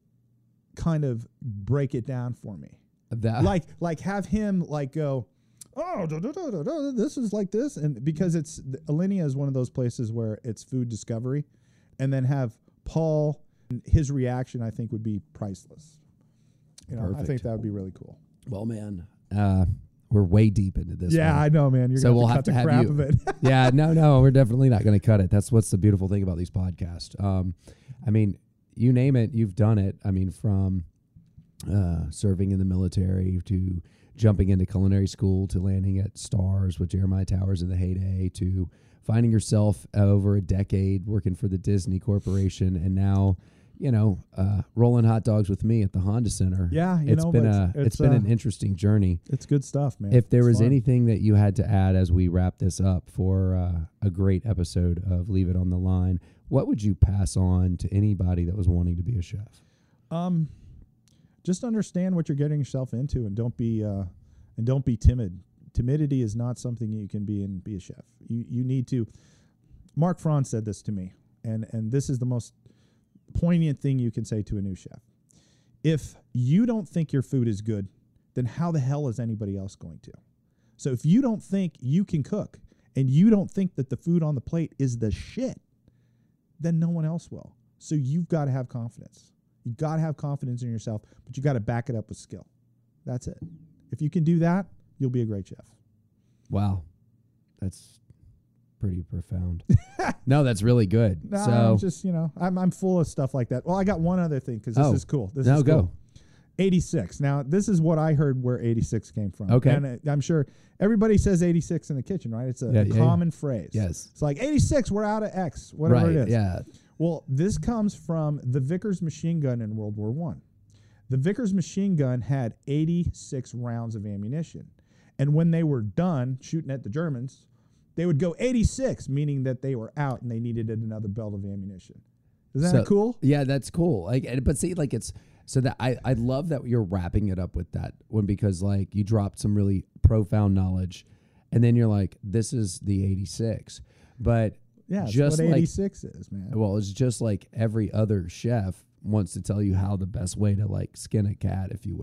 kind of break it down for me. that. like like have him like go, oh, da, da, da, da, da, this is like this, and because it's Alinea is one of those places where it's food discovery, and then have Paul, his reaction I think would be priceless. You know, I Perfect. think that would be really cool. well, man, uh, we're way deep into this. yeah, one. I know, man. You're So gonna we'll have to have cut to have the crap you- of it. yeah, no, no, we're definitely not going to cut it. That's what's the beautiful thing about these podcasts. Um, I mean, you name it, you've done it. I mean, from uh, serving in the military to jumping into culinary school to landing at Stars with Jeremiah Towers in the heyday to finding yourself over a decade working for the Disney Corporation and now, you know, uh, rolling hot dogs with me at the Honda Center. Yeah, you it's know, been but a it's, it's been uh, an interesting journey. It's good stuff, man. If there It's was fun. anything that you had to add as we wrap this up for uh, a great episode of Leave It on the Line, what would you pass on to anybody that was wanting to be a chef? Um, just understand what you're getting yourself into, and don't be uh, and don't be timid. Timidity is not something you can be and be a chef. You you need to. Mark Franz said this to me, and and this is the most poignant thing you can say to a new chef. If you don't think your food is good, then how the hell is anybody else going to? So if you don't think you can cook, and you don't think that the food on the plate is the shit, then no one else will. So you've got to have confidence. You got to have confidence in yourself, but you got to back it up with skill. That's it. If you can do that, you'll be a great chef. Wow, that's pretty profound. No, that's really good. No, so I'm just, you know, I'm I'm full of stuff like that. Well, I got one other thing because this Oh. is cool. This now is go. cool. eighty-six. Now, this is what I heard where eighty-six came from. Okay. And uh, I'm sure everybody says eighty-six in the kitchen, right? It's a, Yeah, a yeah, common phrase. Yes. It's like eighty-six, we're out of X, whatever right. it is. Yeah. Well, this comes from the Vickers machine gun in World War One. The Vickers machine gun had eighty-six rounds of ammunition. And when they were done shooting at the Germans, they would go eighty-six, meaning that they were out and they needed another belt of ammunition. Isn't So- that cool? Yeah, that's cool. Like, and- but see, like it's so that I I love that you're wrapping it up with that one because like you dropped some really profound knowledge, and then you're like, this is the eighty-six, but Yeah, that's just what like eighty-six is, man. well, it's just like every other chef wants to tell you how the best way to like skin a cat, if you will,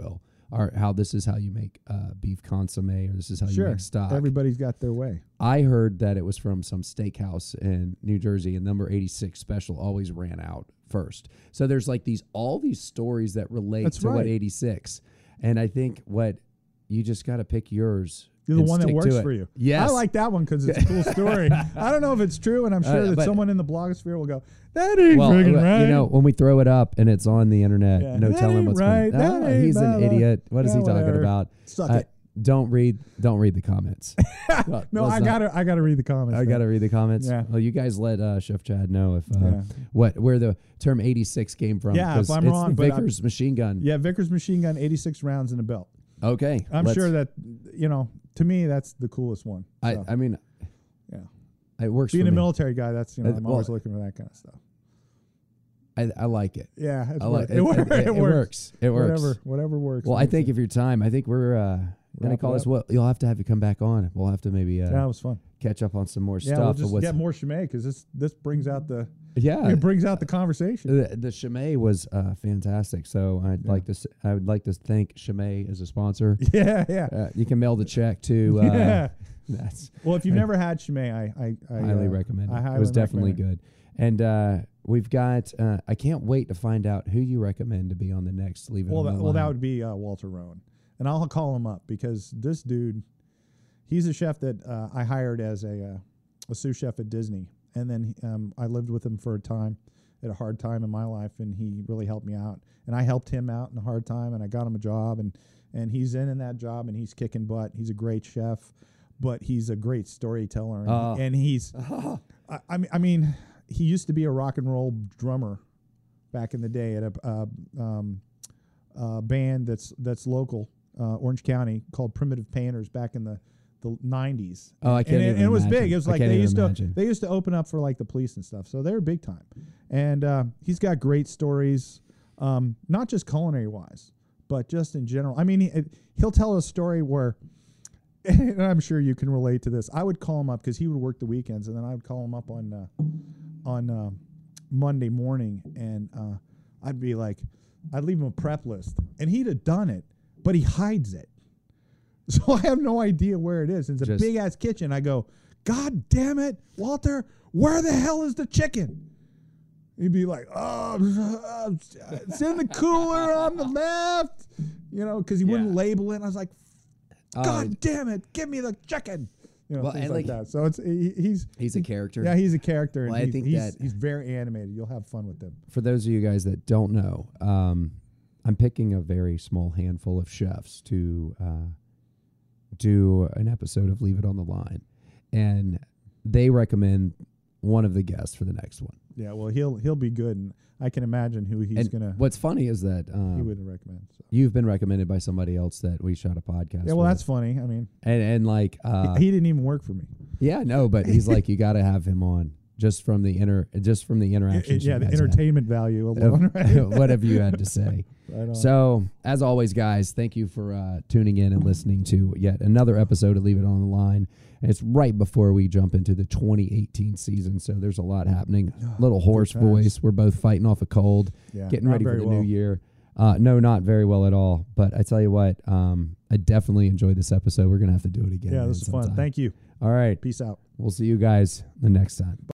or how this is how you make uh, beef consomme, or this is how Sure. you make stock. Everybody's got their way. I heard that it was from some steakhouse in New Jersey, and number eighty-six special always ran out first. So there's like these all these stories that relate That's to what right. eighty-six, and I think what you just got to pick yours. You're the and one that stick works to it. for you. Yes, I like that one because it's a cool story. I don't know if it's true, and I'm sure Uh, that but- someone in the blogosphere will go, that ain't Well, friggin' uh, right. you know, when we throw it up and it's on the internet, Yeah. no That telling ain't what's right. going on. That Ah, ain't he's an blah, blah. idiot. What is Yeah, he talking whatever. about? Suck Uh, it. Don't read. Don't read the comments. Well, No, let's I not- gotta, I gotta read the comments. I then. gotta read the comments. Yeah. Well, you guys let uh, Chef Chad know if uh, Yeah. what where the term eighty-six came from. Yeah, if 'cause I'm it's wrong, but I- Vickers machine gun. Yeah, Vickers machine gun, eighty-six rounds in a belt. Okay, I'm let's- sure that, you know, to me, that's the coolest one. I. So, I mean, yeah. it works Being for a me. military guy, that's, you know, Uh, I'm well- always looking for that kind of stuff. I, I like it. Yeah, it's I like work. it. It, wor- It, it, it works. It works. Whatever, whatever works. Well, I makes think it. if your time, I think we're uh, gonna Wrap call it this. up. Well, you'll have to have you come back on. We'll have to maybe uh, Yeah, it was fun. catch up on some more Yeah, stuff. we'll of just what's- get more Chimay because this this brings out the yeah. it brings out the conversation. The, the Chimay was uh, fantastic. So I'd Yeah. like to. s- I would like to thank Chimay as a sponsor. Yeah, yeah, Uh, you can mail the check to. Uh, yeah. That's Well, if you've never had Chimay, I I, I highly uh, recommend it. I It highly was definitely recommend good. And uh, we've got. Uh, I can't wait to find out who you recommend to be on the next. Leave it Well, on that, the well, that line. would be uh, Walter Rowan, and I'll call him up because this dude, he's a chef that uh, I hired as a uh, a sous chef at Disney, and then um, I lived with him for a time, at a hard time in my life, and he really helped me out, and I helped him out in a hard time, and I got him a job, and and he's in in that job, and he's kicking butt. He's a great chef, but he's a great storyteller, and, Oh. and he's, I, I mean, I mean, he used to be a rock and roll drummer back in the day at a uh, um, uh, band that's that's local, uh, Orange County, called Primitive Painters back in the the nineties. Oh, I can't and, it- even and it was imagine. big. It was I like can't they even used imagine. to they used to open up for like the Police and stuff. So they were big time. And uh, he's got great stories, um, not just culinary wise, but just in general. I mean, he, he'll tell a story where, and I'm sure you can relate to this. I would call him up because he would work the weekends, and then I would call him up on uh, on uh, Monday morning, and uh, I'd be like, I'd leave him a prep list, and he'd have done it, but he hides it. So I have no idea where it is. It's a Just- big ass kitchen. I go, God damn it, Walter, where the hell is the chicken? He'd be like, oh, it's in the cooler on the left, you know, because he wouldn't Yeah. label it. And I was like, Uh, God damn it, give me the chicken. You know, Well, things and like, like- that. So it's he, he's He's a character. yeah, he's a character. Well, and I he's, think he's, that- he's very animated. You'll have fun with him. For those of you guys that don't know, um, I'm picking a very small handful of chefs to uh, do an episode of Leave It on the Line, and they recommend one of the guests for the next one. Yeah, well, he'll he'll be good, and I can imagine who he's and gonna what's funny is that he um, would recommend. So. you've been recommended by somebody else that we shot a podcast. Yeah, well, with. that's funny. I mean, and and like uh, he, he didn't even work for me. yeah, no, but he's like, you got to have him on just from the inter just from the interactions. yeah, you the guys had. entertainment value alone. Right? what have you had to say? Right on. So, as always, guys, thank you for uh, tuning in and listening to yet another episode of Leave It on the Line. And it's right before we jump into the twenty eighteen season, so there's a lot happening. Little hoarse times. voice. We're both fighting off a cold, yeah, getting not ready for very the well. new year. Uh, no, not very well at all. But I tell you what, um, I definitely enjoyed this episode. We're gonna have to do it again. Yeah, man, this is fun. sometime. Thank you. All right, Peace out. we'll see you guys the next time.